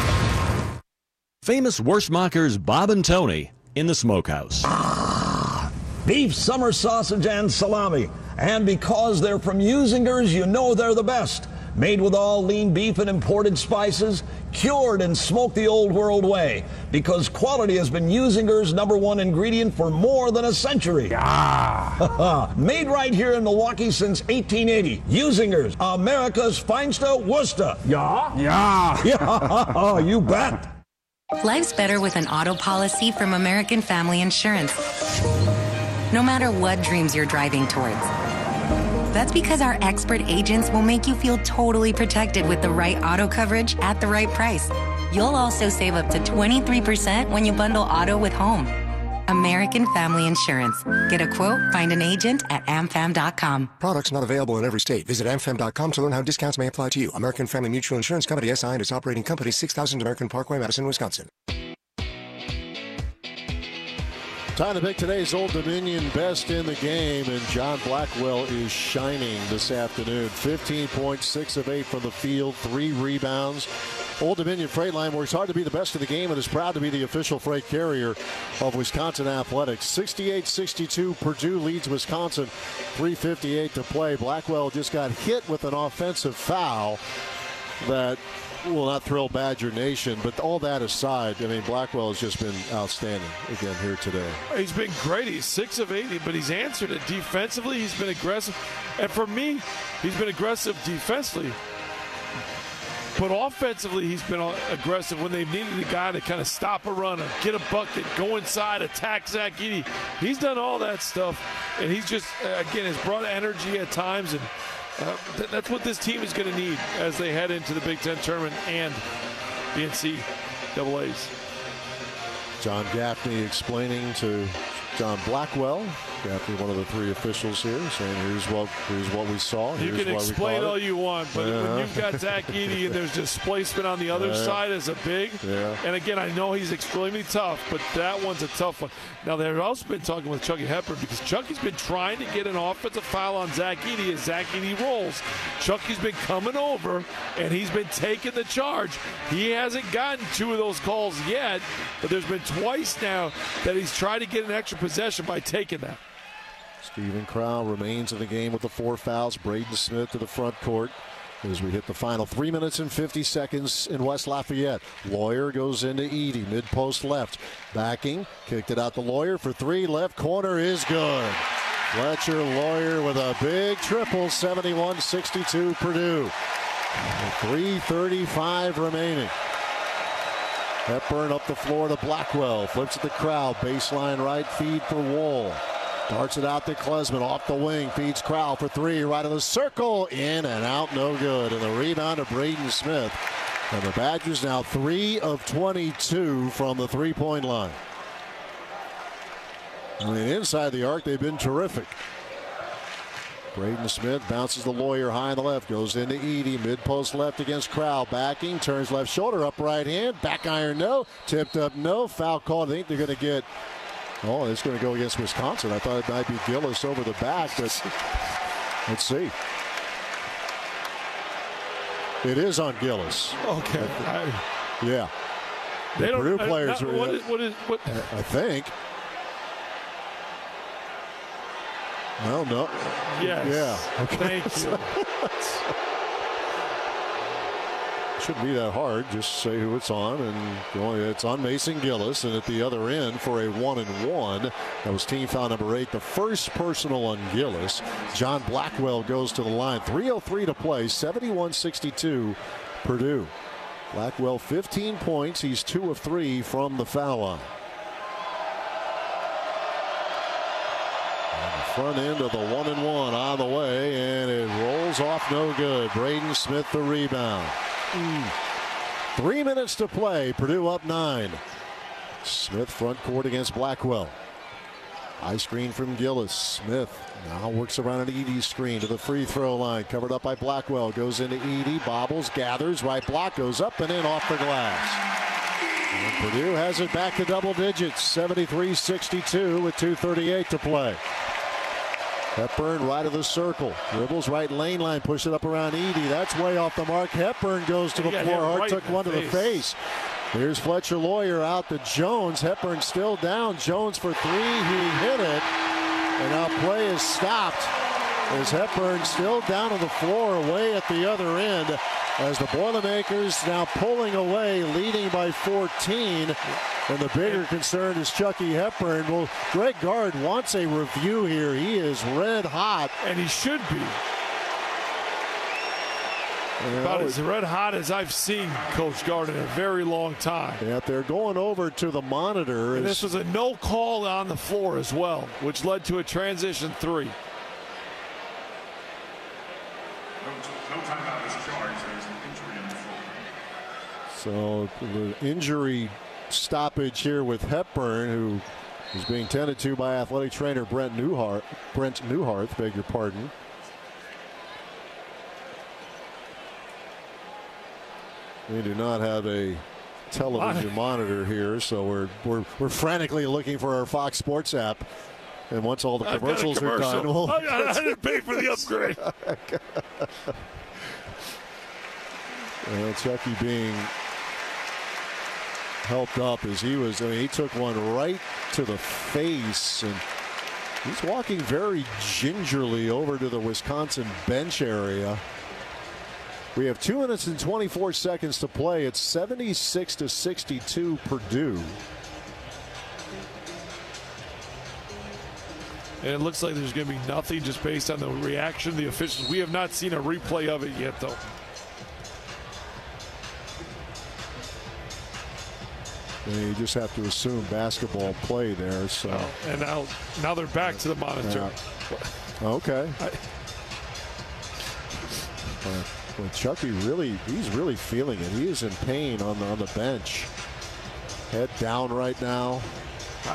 Famous Wurstmachers Bob and Tony in the smokehouse. Ah, beef, summer sausage, and salami. And because they're from Usingers, you know they're the best. Made with all lean beef and imported spices, cured and smoked the old world way. Because quality has been Usingers' number one ingredient for more than a century. Ah. Made right here in Milwaukee since eighteen eighty. Usingers, America's finest Worcester. Yeah? Yeah. Yeah. Oh, you bet. Life's better with an auto policy from American Family Insurance. No matter what dreams you're driving towards. That's because our expert agents will make you feel totally protected with the right auto coverage at the right price. You'll also save up to twenty-three percent when you bundle auto with home. American Family Insurance. Get a quote, find an agent at A M F A M dot com. Products not available in every state. Visit A M F A M dot com to learn how discounts may apply to you. American Family Mutual Insurance Company, S I and its operating company, six thousand American Parkway, Madison, Wisconsin. Time to pick today's Old Dominion best in the game, and John Blackwell is shining this afternoon. fifteen point six of eight from the field, three rebounds. Old Dominion Freight Line works hard to be the best in the game and is proud to be the official freight carrier of Wisconsin Athletics. sixty-eight sixty-two, Purdue leads Wisconsin, three fifty-eight to play. Blackwell just got hit with an offensive foul that will not thrill Badger Nation, but all that aside, I mean, Blackwell has just been outstanding again here today. He's been great. He's six of eight, but he's answered it defensively. He's been aggressive. And for me, he's been aggressive defensively. But offensively, he's been aggressive when they've needed a guy to kind of stop a runner, get a bucket, go inside, attack Zach Edey. He's done all that stuff, and he's just, again, has brought energy at times, and uh, th- that's what this team is going to need as they head into the Big Ten tournament and the N C double A's. John Gaffney explaining to John Blackwell, Gaffney, one of the three officials here, saying here's what here's what we saw. You Here's can why explain we all it. you want, but yeah. when you've got Zach Edey and there's displacement on the other yeah. side as a big, yeah. and again, I know he's extremely tough, but that one's a tough one. Now, they've also been talking with Chucky Hepburn because Chucky's been trying to get an offensive foul on Zach Edey as Zach Edey rolls. Chucky's been coming over, and he's been taking the charge. He hasn't gotten two of those calls yet, but there's been twice now that he's tried to get an extra possession by taking that. Stephen Crow remains in the game with the four fouls. Braden Smith to the front court as we hit the final three minutes and fifty seconds in West Lafayette. Lawyer goes into Edey, mid-post left. Backing, kicked it out to Lawyer for three. Left corner is good. Fletcher Lawyer with a big triple, seventy-one sixty-two Purdue. three thirty-five remaining. Hepburn up the floor to Blackwell. Flips at the crowd. Baseline right, feed for Wall. Darts it out to Klesman off the wing. Feeds Crowell for three. Right of the circle. In and out. No good. And the rebound of Braden Smith. And the Badgers now three of twenty-two from the three-point line. I mean, inside the arc, they've been terrific. Braden Smith bounces the Lawyer high on the left. Goes into Edey. Mid-post left against Crowell. Backing. Turns left shoulder. Up right hand. Back iron no. Tipped up no. Foul called. I think they're going to get... Oh, it's going to go against Wisconsin. I thought it might be Gillis over the back, but let's see. It is on Gillis. Okay. I, yeah. They the don't. Purdue I, players. not, are, what is, what is what? I think. Well, no. Yes. Yeah. Okay. Thank you. Shouldn't be that hard. Just say who it's on, and going, it's on Mason Gillis, and at the other end for a one and one. That was team foul number eight, the first personal on Gillis. John Blackwell goes to the line. three oh three to play, seventy-one sixty-two, Purdue. Blackwell fifteen points. He's two of three from the foul line. On the front end of the one and one on the way, and it rolls off no good. Braden Smith the rebound. Mm. Three minutes to play. Purdue up nine. Smith front court against Blackwell. High screen from Gillis. Smith now works around an Edey screen to the free throw line. Covered up by Blackwell. Goes into Edey. Bobbles. Gathers. Right block. Goes up and in off the glass. And Purdue has it back to double digits. seventy-three sixty-two with two thirty-eight to play. Hepburn right of the circle. Dribbles right lane line. Push it up around Edey. That's way off the mark. Hepburn goes to the floor. Hart right took one to the face. Here's Fletcher Lawyer out to Jones. Hepburn still down. Jones for three. He hit it. And now play is stopped as Hepburn still down on the floor away at the other end. As the Boilermakers now pulling away, leading by fourteen. And the bigger concern is Chucky Hepburn. Well, Greg Gard wants a review here. He is red hot. And he should be. About as red hot as I've seen Coach Gard in a very long time. Yeah, they're going over to the monitor. And this was a no call on the floor as well, which led to a transition three. No timeout is charged. There's an injury on the floor. So the injury stoppage here with Hepburn, who is being tended to by athletic trainer Brent Newhart. Brent Newhart, beg your pardon. We do not have a television monitor here, so we're we're we're frantically looking for our Fox Sports app. And once all the commercials commercial. are done, we'll I, I didn't pay for the upgrade. Well, Chucky being helped up as he was. I mean, he took one right to the face, and he's walking very gingerly over to the Wisconsin bench area. We have two minutes and twenty-four seconds to play. It's seventy-six to sixty-two Purdue. And it looks like there's going to be nothing just based on the reaction of the officials. We have not seen a replay of it yet, though. And you just have to assume basketball play there. So oh, and now, now they're back to the monitor. Yeah. Okay. I, uh, well, Chucky really, he's really feeling it. He is in pain on the on the bench. Head down right now. I,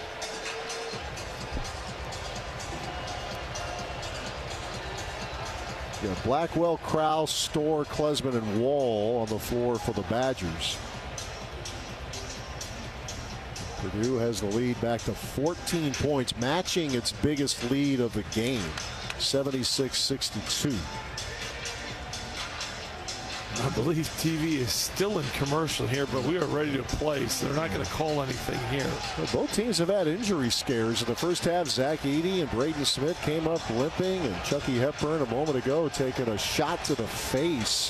Yeah, Blackwell, Crowell, Storr, Klesman, and Wall on the floor for the Badgers. Purdue has the lead back to fourteen points, matching its biggest lead of the game, seventy-six sixty-two. I believe T V is still in commercial here, but we are ready to play, so they're not going to call anything here. Well, both teams have had injury scares. In the first half, Zach Edey and Braden Smith came up limping, and Chucky Hepburn a moment ago taking a shot to the face.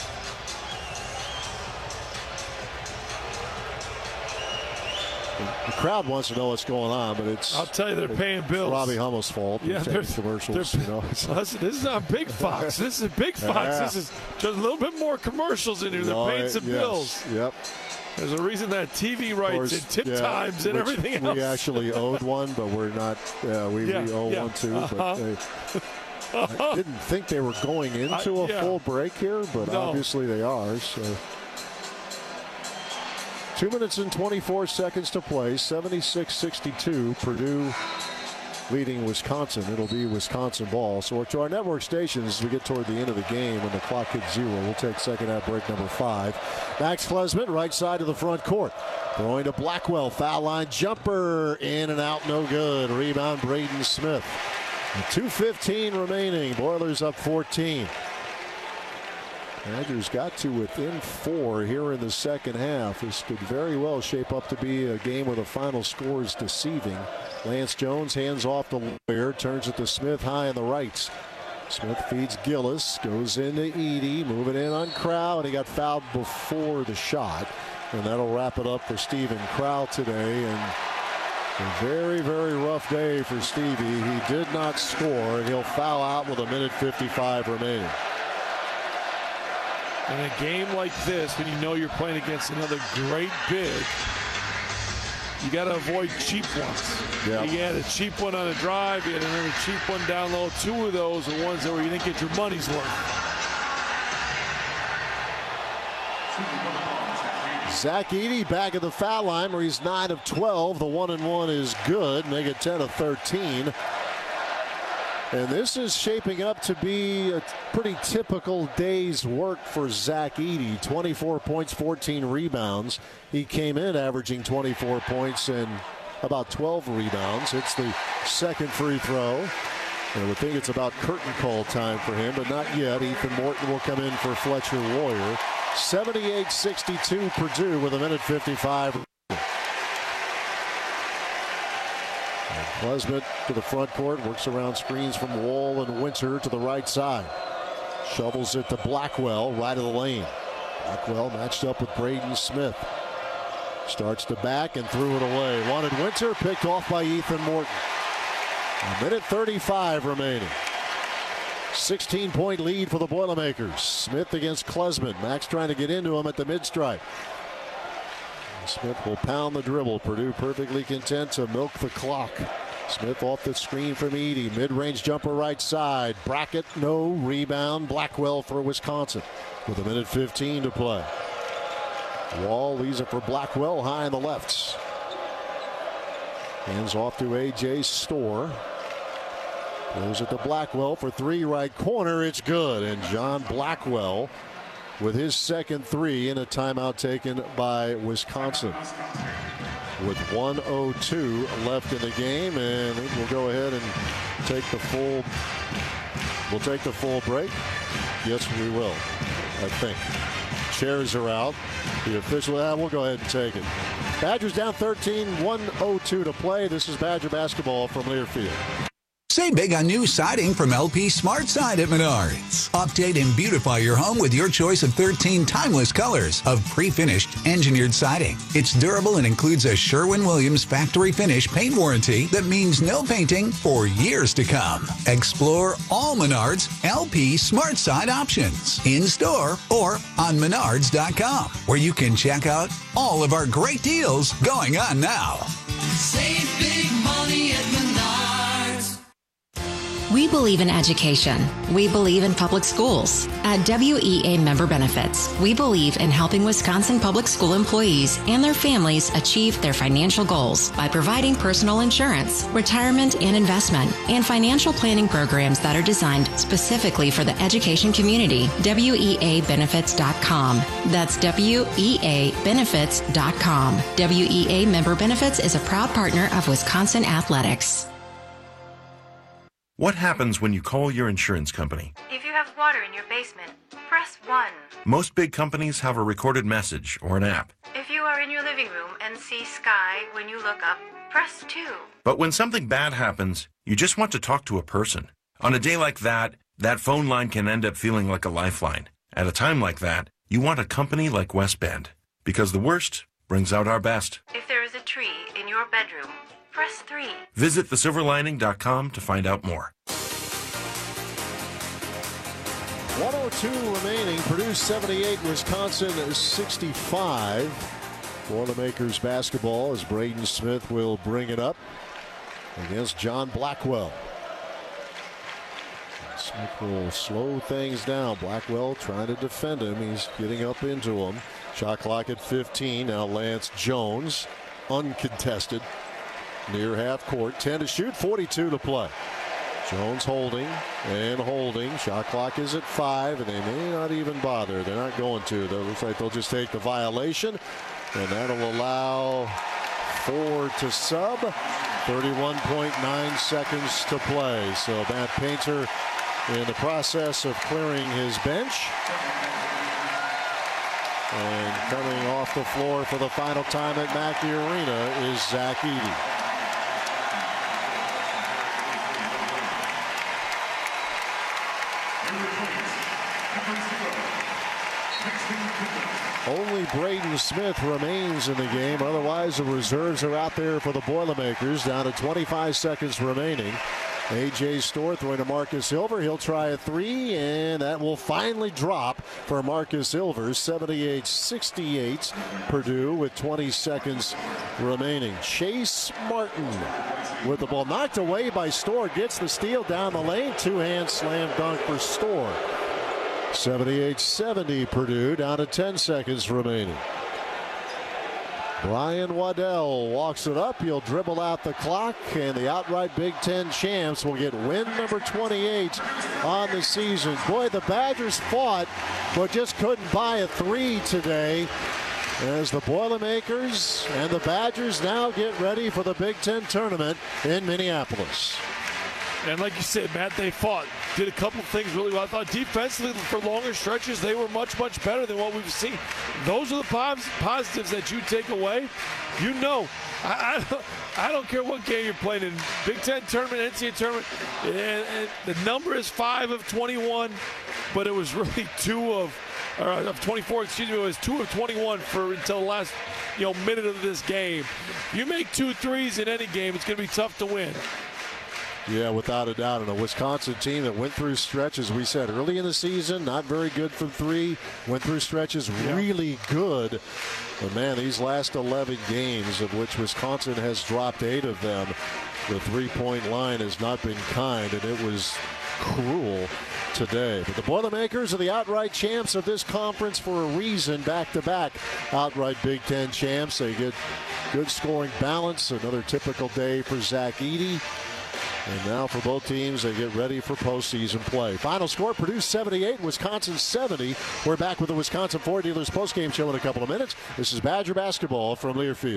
The crowd wants to know what's going on, but it's... I'll tell you, they're paying bills. Robbie Hummel's fault. Yeah, they're, commercials. They're, you know. Listen, this is not Big Fox. This is Big Fox. Yeah. This is just a little bit more commercials in here. They're no, paying some yes. bills. Yep. There's a reason that T V rights course, and tip yeah, times and everything else. We actually owed one, but we're not. Yeah, we, yeah, we owe yeah. one too. Uh-huh. But they, I didn't think they were going into I, a yeah. full break here, but no. obviously they are. So, two minutes and twenty-four seconds to play. seventy-six sixty-two. Purdue leading Wisconsin. It'll be Wisconsin ball. So to our network stations, as we get toward the end of the game when the clock hits zero, we'll take second half break number five. Max Klesmit, right side of the front court. Throwing to Blackwell. Foul line jumper. In and out, no good. Rebound, Braden Smith. two fifteen remaining. Boilers up fourteen. Badgers got to within four here in the second half. This could very well shape up to be a game where the final score is deceiving. Lance Jones hands off the Lawyer, turns it to Smith high on the right. Smith feeds Gillis, goes into Edey, moving in on Crow, and he got fouled before the shot. And that'll wrap it up for Steven Crow today. And a very, very rough day for Stevie. He did not score, and he'll foul out with a minute fifty-five remaining. In a game like this, when you know you're playing against another great big, you got to avoid cheap ones. Yep. You had a cheap one on a drive. You had another cheap one down low. Two of those are ones where you didn't get your money's worth. Zach Edey back at the foul line where he's nine of twelve. The one and one is good. Make it ten of thirteen. And this is shaping up to be a pretty typical day's work for Zach Edey. twenty-four points, fourteen rebounds. He came in averaging twenty-four points and about twelve rebounds. It's the second free throw. I would think it's about curtain call time for him, but not yet. Ethan Morton will come in for Fletcher Warrior. seventy-eight sixty-two Purdue with a minute fifty-five. Klesmit to the front court, works around screens from Wall and Winter to the right side. Shovels it to Blackwell, right of the lane. Blackwell matched up with Braden Smith. Starts to back and threw it away. Wanted Winter, picked off by Ethan Morton. A minute thirty-five remaining. sixteen point lead for the Boilermakers. Smith against Klesmit. Max trying to get into him at the mid-stripe. Smith will pound the dribble. Purdue perfectly content to milk the clock. Smith off the screen from Edey. Mid-range jumper right side. Brackett, no. Rebound. Blackwell for Wisconsin with a minute fifteen to play. Wall leaves it for Blackwell high on the left. Hands off to A J Storr. Goes it to Blackwell for three right corner. It's good. And John Blackwell with his second three in a timeout taken by Wisconsin. With one oh two left in the game, and we'll go ahead and take the full we'll take the full break. Yes, we will, I think. Chairs are out. The official, ah, we'll go ahead and take it. Badgers down thirteen, one oh two to play. This is Badger basketball from Learfield. Save big on new siding from L P Smart Side at Menards. Update and beautify your home with your choice of thirteen timeless colors of pre-finished engineered siding. It's durable and includes a Sherwin-Williams factory finish paint warranty that means no painting for years to come. Explore all Menards L P Smart Side options in-store or on menards dot com, where you can check out all of our great deals going on now. Save big money at Menards. We believe in education. We believe in public schools. At W E A Member Benefits, we believe in helping Wisconsin public school employees and their families achieve their financial goals by providing personal insurance, retirement and investment, and financial planning programs that are designed specifically for the education community. W E A benefits dot com. That's W E A benefits dot com. W E A Member Benefits is a proud partner of Wisconsin Athletics. What happens when you call your insurance company? If you have water in your basement, press one. Most big companies have a recorded message or an app. If you are in your living room and see sky when you look up, press two. But when something bad happens, you just want to talk to a person. On a day like that, that phone line can end up feeling like a lifeline. At a time like that, you want a company like West Bend, because the worst brings out our best. If there is a tree in your bedroom, press three. Visit the silver lining dot com to find out more. one oh two remaining. Purdue seventy-eight, Wisconsin sixty-five. Boilermakers basketball as Braden Smith will bring it up against John Blackwell. Smith will slow things down. Blackwell trying to defend him. He's getting up into him. Shot clock at fifteen. Now Lance Jones, uncontested, near half court. ten to shoot, forty-two to play. Jones holding and holding. Shot clock is at five, and they may not even bother. They're not going to. It looks like they'll just take the violation, and that'll allow four to sub. thirty-one point nine seconds to play. So Matt Painter in the process of clearing his bench. And coming off the floor for the final time at Mackey Arena is Zach Edey. Only Braden Smith remains in the game. Otherwise, the reserves are out there for the Boilermakers. Down to twenty-five seconds remaining. A J Storr throwing to Marcus Silver. He'll try a three, and that will finally drop for Marcus Silver. seventy-eight sixty-eight. Purdue with twenty seconds remaining. Chase Martin with the ball knocked away by Storr. Gets the steal down the lane. Two-hand slam dunk for Storr. seventy-eight seventy Purdue, down to ten seconds remaining. Brian Waddell walks it up. He'll dribble out the clock, and the outright Big Ten champs will get win number twenty-eight on the season. Boy, the Badgers fought, but just couldn't buy a three today, as the Boilermakers and the Badgers now get ready for the Big Ten tournament in Minneapolis. And like you said, Matt, they fought. Did a couple of things really well. I thought defensively for longer stretches, they were much, much better than what we've seen. Those are the pos- positives that you take away. You know, I, I, don't, I don't care what game you're playing in. Big Ten tournament, N C double A tournament, and, and the number is five of twenty-one, but it was really two of, or of twenty-four, excuse me, it was two of twenty-one for until the last, you know, minute of this game. You make two threes in any game, it's going to be tough to win. Yeah, without a doubt. And a Wisconsin team that went through stretches, we said early in the season, not very good from three. Went through stretches yeah. really good. But, man, these last eleven games, of which Wisconsin has dropped eight of them, the three-point line has not been kind, and it was cruel today. But the Boilermakers are the outright champs of this conference for a reason, back-to-back outright Big Ten champs. They get good scoring balance. Another typical day for Zach Edey. And now for both teams, they get ready for postseason play. Final score, Purdue seventy-eight, Wisconsin seventy. We're back with the Wisconsin Ford Dealers postgame show in a couple of minutes. This is Badger basketball from Learfield.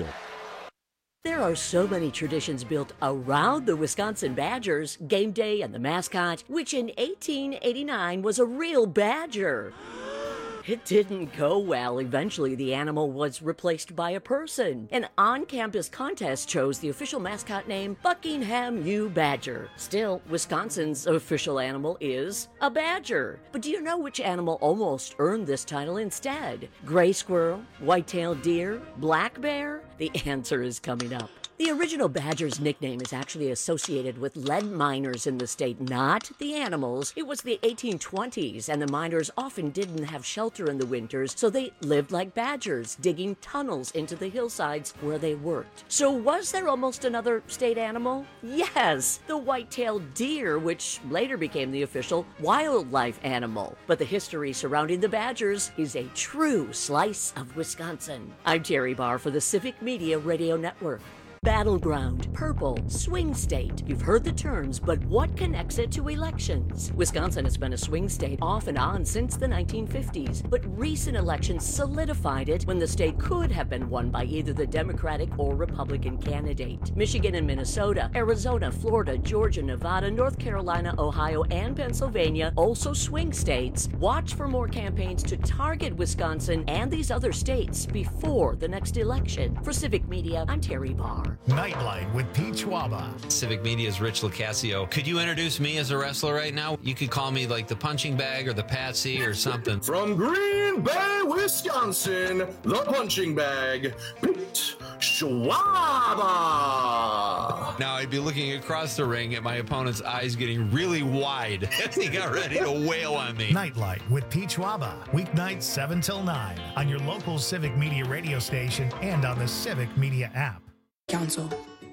There are so many traditions built around the Wisconsin Badgers, game day and the mascot, which in eighteen eighty-nine was a real badger. It didn't go well. Eventually, the animal was replaced by a person. An on-campus contest chose the official mascot name Buckingham U. Badger. Still, Wisconsin's official animal is a badger. But do you know which animal almost earned this title instead? Gray squirrel, white-tailed deer, black bear? The answer is coming up. The original Badger's nickname is actually associated with lead miners in the state, not the animals. It was the eighteen twenties, and the miners often didn't have shelter in the winters, so they lived like badgers, digging tunnels into the hillsides where they worked. So was there almost another state animal? Yes, the white-tailed deer, which later became the official wildlife animal. But the history surrounding the Badgers is a true slice of Wisconsin. I'm Terry Barr for the Civic Media Radio Network. Battleground, purple, swing state. You've heard the terms, but what connects it to elections? Wisconsin has been a swing state off and on since the nineteen fifties, but recent elections solidified it when the state could have been won by either the Democratic or Republican candidate. Michigan and Minnesota, Arizona, Florida, Georgia, Nevada, North Carolina, Ohio, and Pennsylvania, also swing states. Watch for more campaigns to target Wisconsin and these other states before the next election. For Civic Media, I'm Terry Barr. Nightlight with Pete Schwaba. Civic Media's Rich Locasio. Could you introduce me as a wrestler right now? You could call me like the punching bag or the Patsy or something. From Green Bay, Wisconsin, the punching bag, Pete Schwaba. Now I'd be looking across the ring at my opponent's eyes getting really wide as he got ready to wail on me. Nightlight with Pete Schwaba, weeknights seven till nine on your local Civic Media radio station and on the Civic Media app. Council.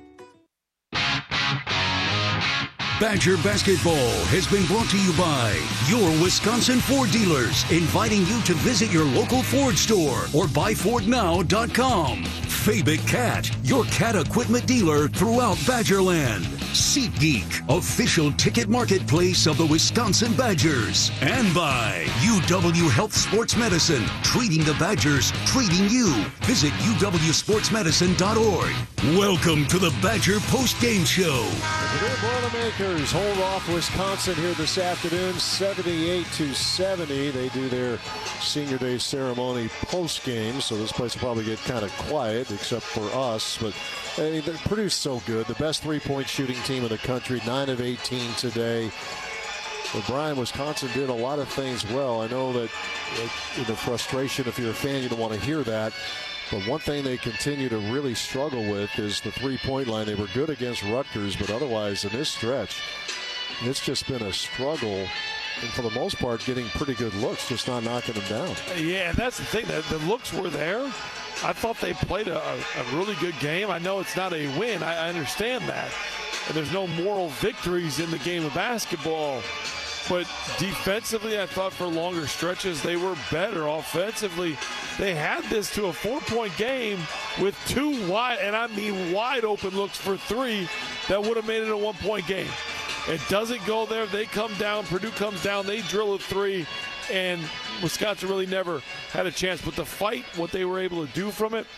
Badger Basketball has been brought to you by your Wisconsin Ford dealers, inviting you to visit your local Ford store or buy ford now dot com. Fabic Cat, your cat equipment dealer throughout Badgerland. SeatGeek, official ticket marketplace of the Wisconsin Badgers. And by U W Health Sports Medicine, treating the Badgers, treating you. Visit U W sports medicine dot org. Welcome to the Badger Post Game Show. The Purdue Boilermakers hold off Wisconsin here this afternoon, seventy-eight to seventy. They do their senior day ceremony post game, so this place will probably get kind of quiet, except for us. But I mean, Purdue's so good. The best three-point shooting team in the country, nine of eighteen today. But Brian, Wisconsin did a lot of things well. I know that uh, the frustration, if you're a fan, you don't want to hear that. But one thing they continue to really struggle with is the three-point line. They were good against Rutgers, but otherwise in this stretch, it's just been a struggle. And for the most part, getting pretty good looks, just not knocking them down. Yeah, that's the thing. The, the looks were there. I thought they played a, a really good game. I know it's not a win. I, I understand that. And there's no moral victories in the game of basketball. But defensively, I thought for longer stretches they were better. Offensively, they had this to a four-point game with two wide, and I mean wide open looks for three that would have made it a one-point game. It doesn't go there. They come down. Purdue comes down. They drill a three, and Wisconsin really never had a chance. But the fight, what they were able to do from it,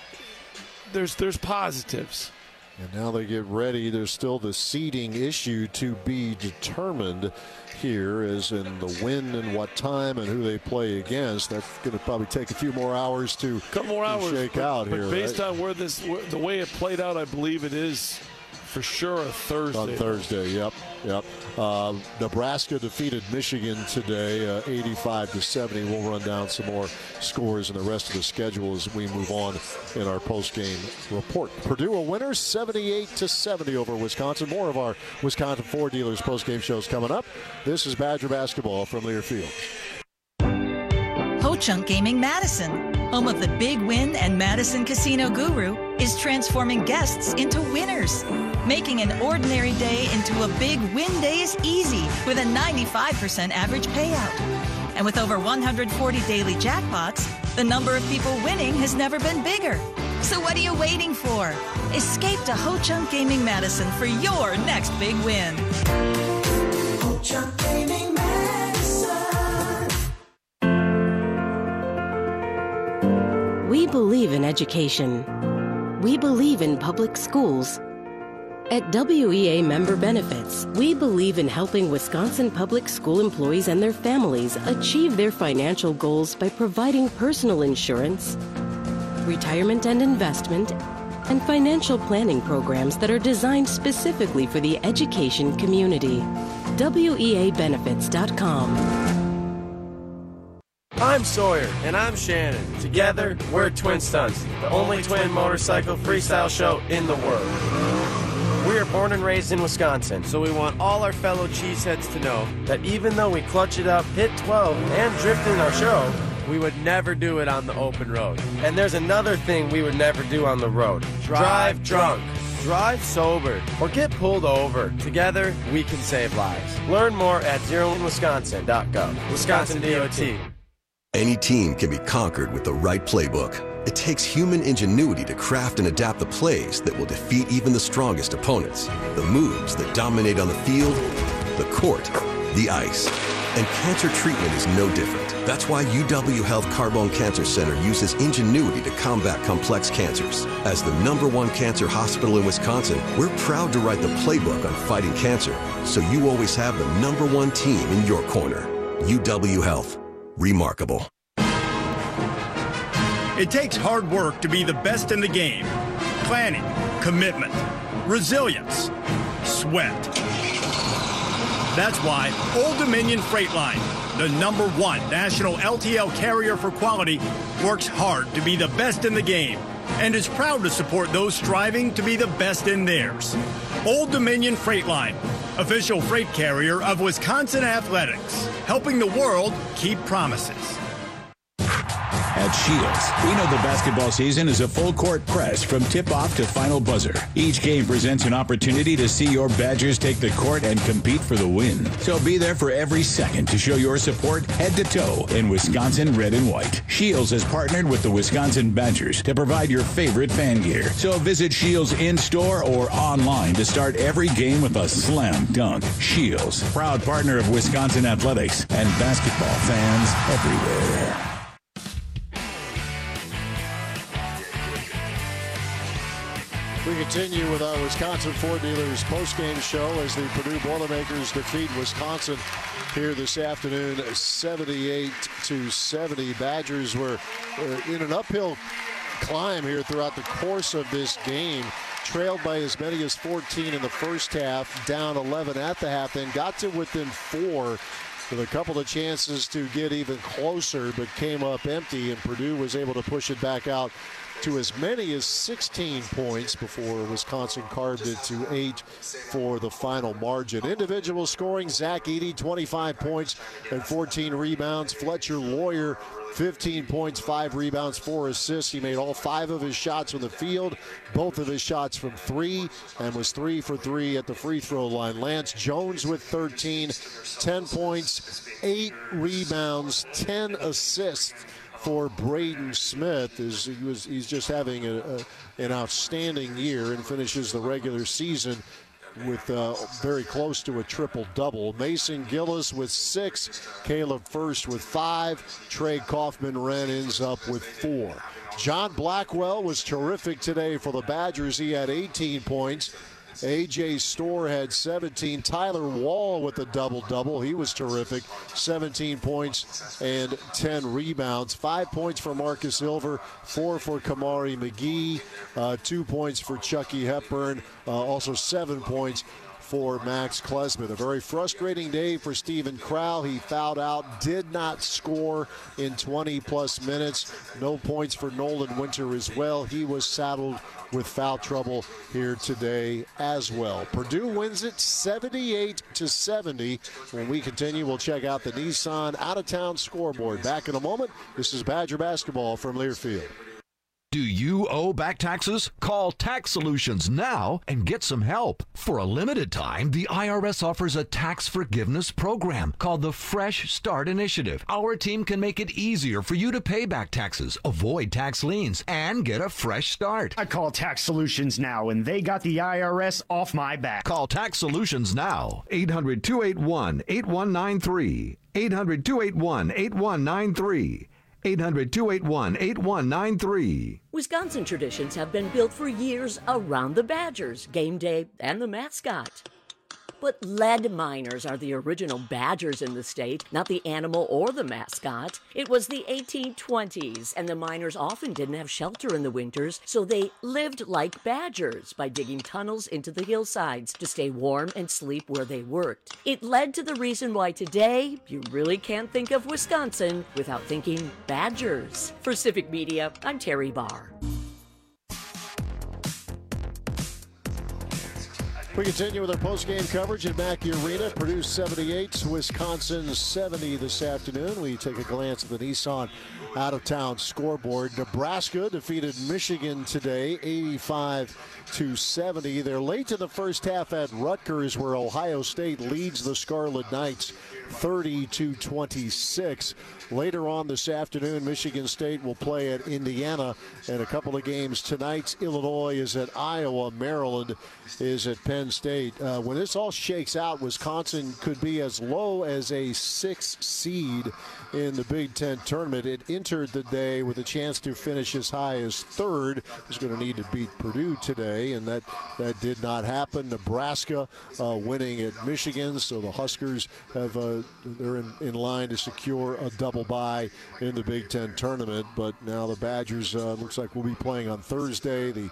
there's there's positives. And now they get ready. There's still the seeding issue to be determined here, as in the when and what time and who they play against. That's going to probably take a few more hours to, couple more hours, shake but, out but here. Based right? on where this, the way it played out, I believe it is for sure a Thursday. On Thursday, yep, yep. Uh, Nebraska defeated Michigan today, uh, eighty-five to seventy. We'll run down some more scores and the rest of the schedule as we move on in our post-game report. Purdue a winner, seventy-eight to seventy over Wisconsin. More of our Wisconsin Ford Dealers post-game shows coming up. This is Badger Basketball from Learfield. Ho-Chunk Gaming Madison, home of the Big Win and Madison Casino Guru, is transforming guests into winners. Making an ordinary day into a big win day is easy with a ninety-five percent average payout. And with over one hundred forty daily jackpots, the number of people winning has never been bigger. So what are you waiting for? Escape to Ho-Chunk Gaming Madison for your next big win. Ho-Chunk Gaming Madison. We believe in education. We believe in public schools. At W E A Member Benefits, we believe in helping Wisconsin public school employees and their families achieve their financial goals by providing personal insurance, retirement and investment, and financial planning programs that are designed specifically for the education community. W E A benefits dot com. I'm Sawyer, and I'm Shannon. Together, we're Twin Stunts, the only twin motorcycle freestyle show in the world. We are born and raised in Wisconsin, so we want all our fellow cheeseheads to know that even though we clutch it up, hit twelve, and drift in our show, we would never do it on the open road. And there's another thing we would never do on the road. Drive drunk. Drive sober, or get pulled over. Together, we can save lives. Learn more at zero in wisconsin dot gov. Wisconsin D O T. Any team can be conquered with the right playbook. It takes human ingenuity to craft and adapt the plays that will defeat even the strongest opponents. The moves that dominate on the field, the court, the ice. And cancer treatment is no different. That's why U W Health Carbone Cancer Center uses ingenuity to combat complex cancers. As the number one cancer hospital in Wisconsin, we're proud to write the playbook on fighting cancer, so you always have the number one team in your corner. U W Health. Remarkable. It takes hard work to be the best in the game. Planning, commitment, resilience, sweat. That's why Old Dominion Freight Line, the number one national L T L carrier for quality, works hard to be the best in the game and is proud to support those striving to be the best in theirs. Old Dominion Freight Line, official freight carrier of Wisconsin Athletics, helping the world keep promises. At Shields, we know the basketball season is a full court press from tip-off to final buzzer. Each game presents an opportunity to see your Badgers take the court and compete for the win. So be there for every second to show your support head to toe in Wisconsin red and white. Shields has partnered with the Wisconsin Badgers to provide your favorite fan gear. So visit Shields in-store or online to start every game with a slam dunk. Shields, proud partner of Wisconsin Athletics and basketball fans everywhere. We continue with our Wisconsin Ford Dealers postgame show as the Purdue Boilermakers defeat Wisconsin here this afternoon, seventy-eight to seventy. Badgers were in an uphill climb here throughout the course of this game. Trailed by as many as fourteen in the first half, down eleven at the half, then got to within four with a couple of chances to get even closer, but came up empty, and Purdue was able to push it back out to as many as sixteen points before Wisconsin carved it to eight for the final margin. Individual scoring, Zach Edey, twenty-five points and fourteen rebounds. Fletcher Loyer, fifteen points, five rebounds, four assists. He made all five of his shots from the field, both of his shots from three, and was three for three at the free throw line. Lance Jones with thirteen, ten points, eight rebounds, ten assists for Braden Smith. Is he was he's just having a, a, an outstanding year and finishes the regular season with uh, very close to a triple-double. Mason Gillis with six, Caleb First with five, Trey Kaufman-Wren ends up with four. John Blackwell was terrific today for the Badgers. He had eighteen points. A J Storr had seventeen. Tyler Wall with a double-double. He was terrific. seventeen points and ten rebounds. Five points for Marcus Silver, four for Kamari McGee, uh, two points for Chucky Hepburn, uh, also seven points for Max Klesman. A very frustrating day for Stephen Crowl. He fouled out, did not score in twenty plus minutes. No points for Nolan Winter as well. He was saddled with foul trouble here today as well. Purdue wins it seventy-eight to seventy. When we continue, we'll check out the Nissan out-of-town scoreboard. Back in a moment. This is Badger basketball from Learfield. Do you owe back taxes? Call Tax Solutions now and get some help. For a limited time, the I R S offers a tax forgiveness program called the Fresh Start Initiative. Our team can make it easier for you to pay back taxes, avoid tax liens, and get a fresh start. I call Tax Solutions now, and they got the I R S off my back. Call Tax Solutions now. eight hundred, two eight one, eight one nine three. eight hundred, two eight one, eight one nine three. eight hundred, two eight one, eight one nine three. Wisconsin traditions have been built for years around the Badgers, game day, and the mascot. But lead miners are the original Badgers in the state, not the animal or the mascot. It was the eighteen twenties, and the miners often didn't have shelter in the winters, so they lived like Badgers by digging tunnels into the hillsides to stay warm and sleep where they worked. It led to the reason why today you really can't think of Wisconsin without thinking Badgers. For Civic Media, I'm Terry Barr. We continue with our post-game coverage at Mackey Arena. Purdue seventy-eight, Wisconsin seventy this afternoon. We take a glance at the Nissan out-of-town scoreboard. Nebraska defeated Michigan today, eighty-five to seventy. They're late in the first half at Rutgers, where Ohio State leads the Scarlet Knights thirty to twenty-six. Later on this afternoon, Michigan State will play at Indiana, and a couple of games tonight. Illinois is at Iowa. Maryland is at Penn State. Uh, when this all shakes out, Wisconsin could be as low as a six seed in the Big Ten tournament. It entered the day with a chance to finish as high as third. It's going to need to beat Purdue today, and that, that did not happen. Nebraska uh, winning at Michigan, so the Huskers have uh, they're in, in line to secure a double bye in the Big Ten tournament. But now the Badgers uh, looks like will be playing on Thursday. The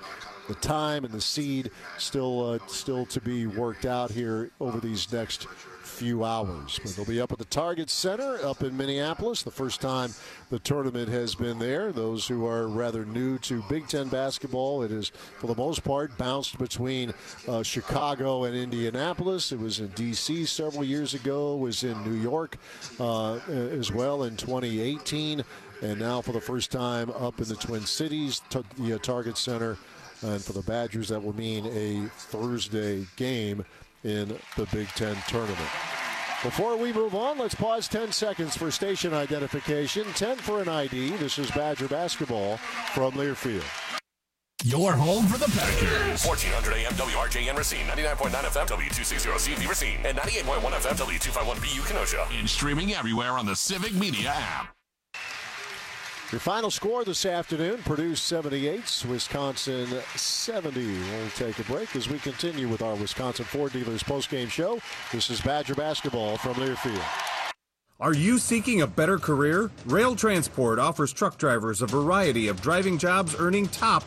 the time and the seed still uh, still to be worked out here over these next few hours. But they'll be up at the Target Center up in Minneapolis, the first time the tournament has been there. Those who are rather new to Big Ten basketball, it is for the most part bounced between uh, Chicago and Indianapolis. It was in D C several years ago, it was in New York uh, as well in twenty eighteen, and now for the first time up in the Twin Cities, t- the uh, Target Center. And for the Badgers, that will mean a Thursday game in the Big Ten tournament. Before we move on, let's pause ten seconds for station identification. ten for an I D. This is Badger basketball from Learfield. Your home for the Packers. fourteen hundred A M W R J N Racine, ninety-nine point nine F M W two sixty C V Racine, and ninety-eight point one F M W two fifty-one B U Kenosha. And streaming everywhere on the Civic Media app. Your final score this afternoon, Purdue seventy-eight, Wisconsin seventy. We'll take a break as we continue with our Wisconsin Ford Dealers postgame show. This is Badger basketball from Learfield. Are you seeking a better career? Rail Transport offers truck drivers a variety of driving jobs earning top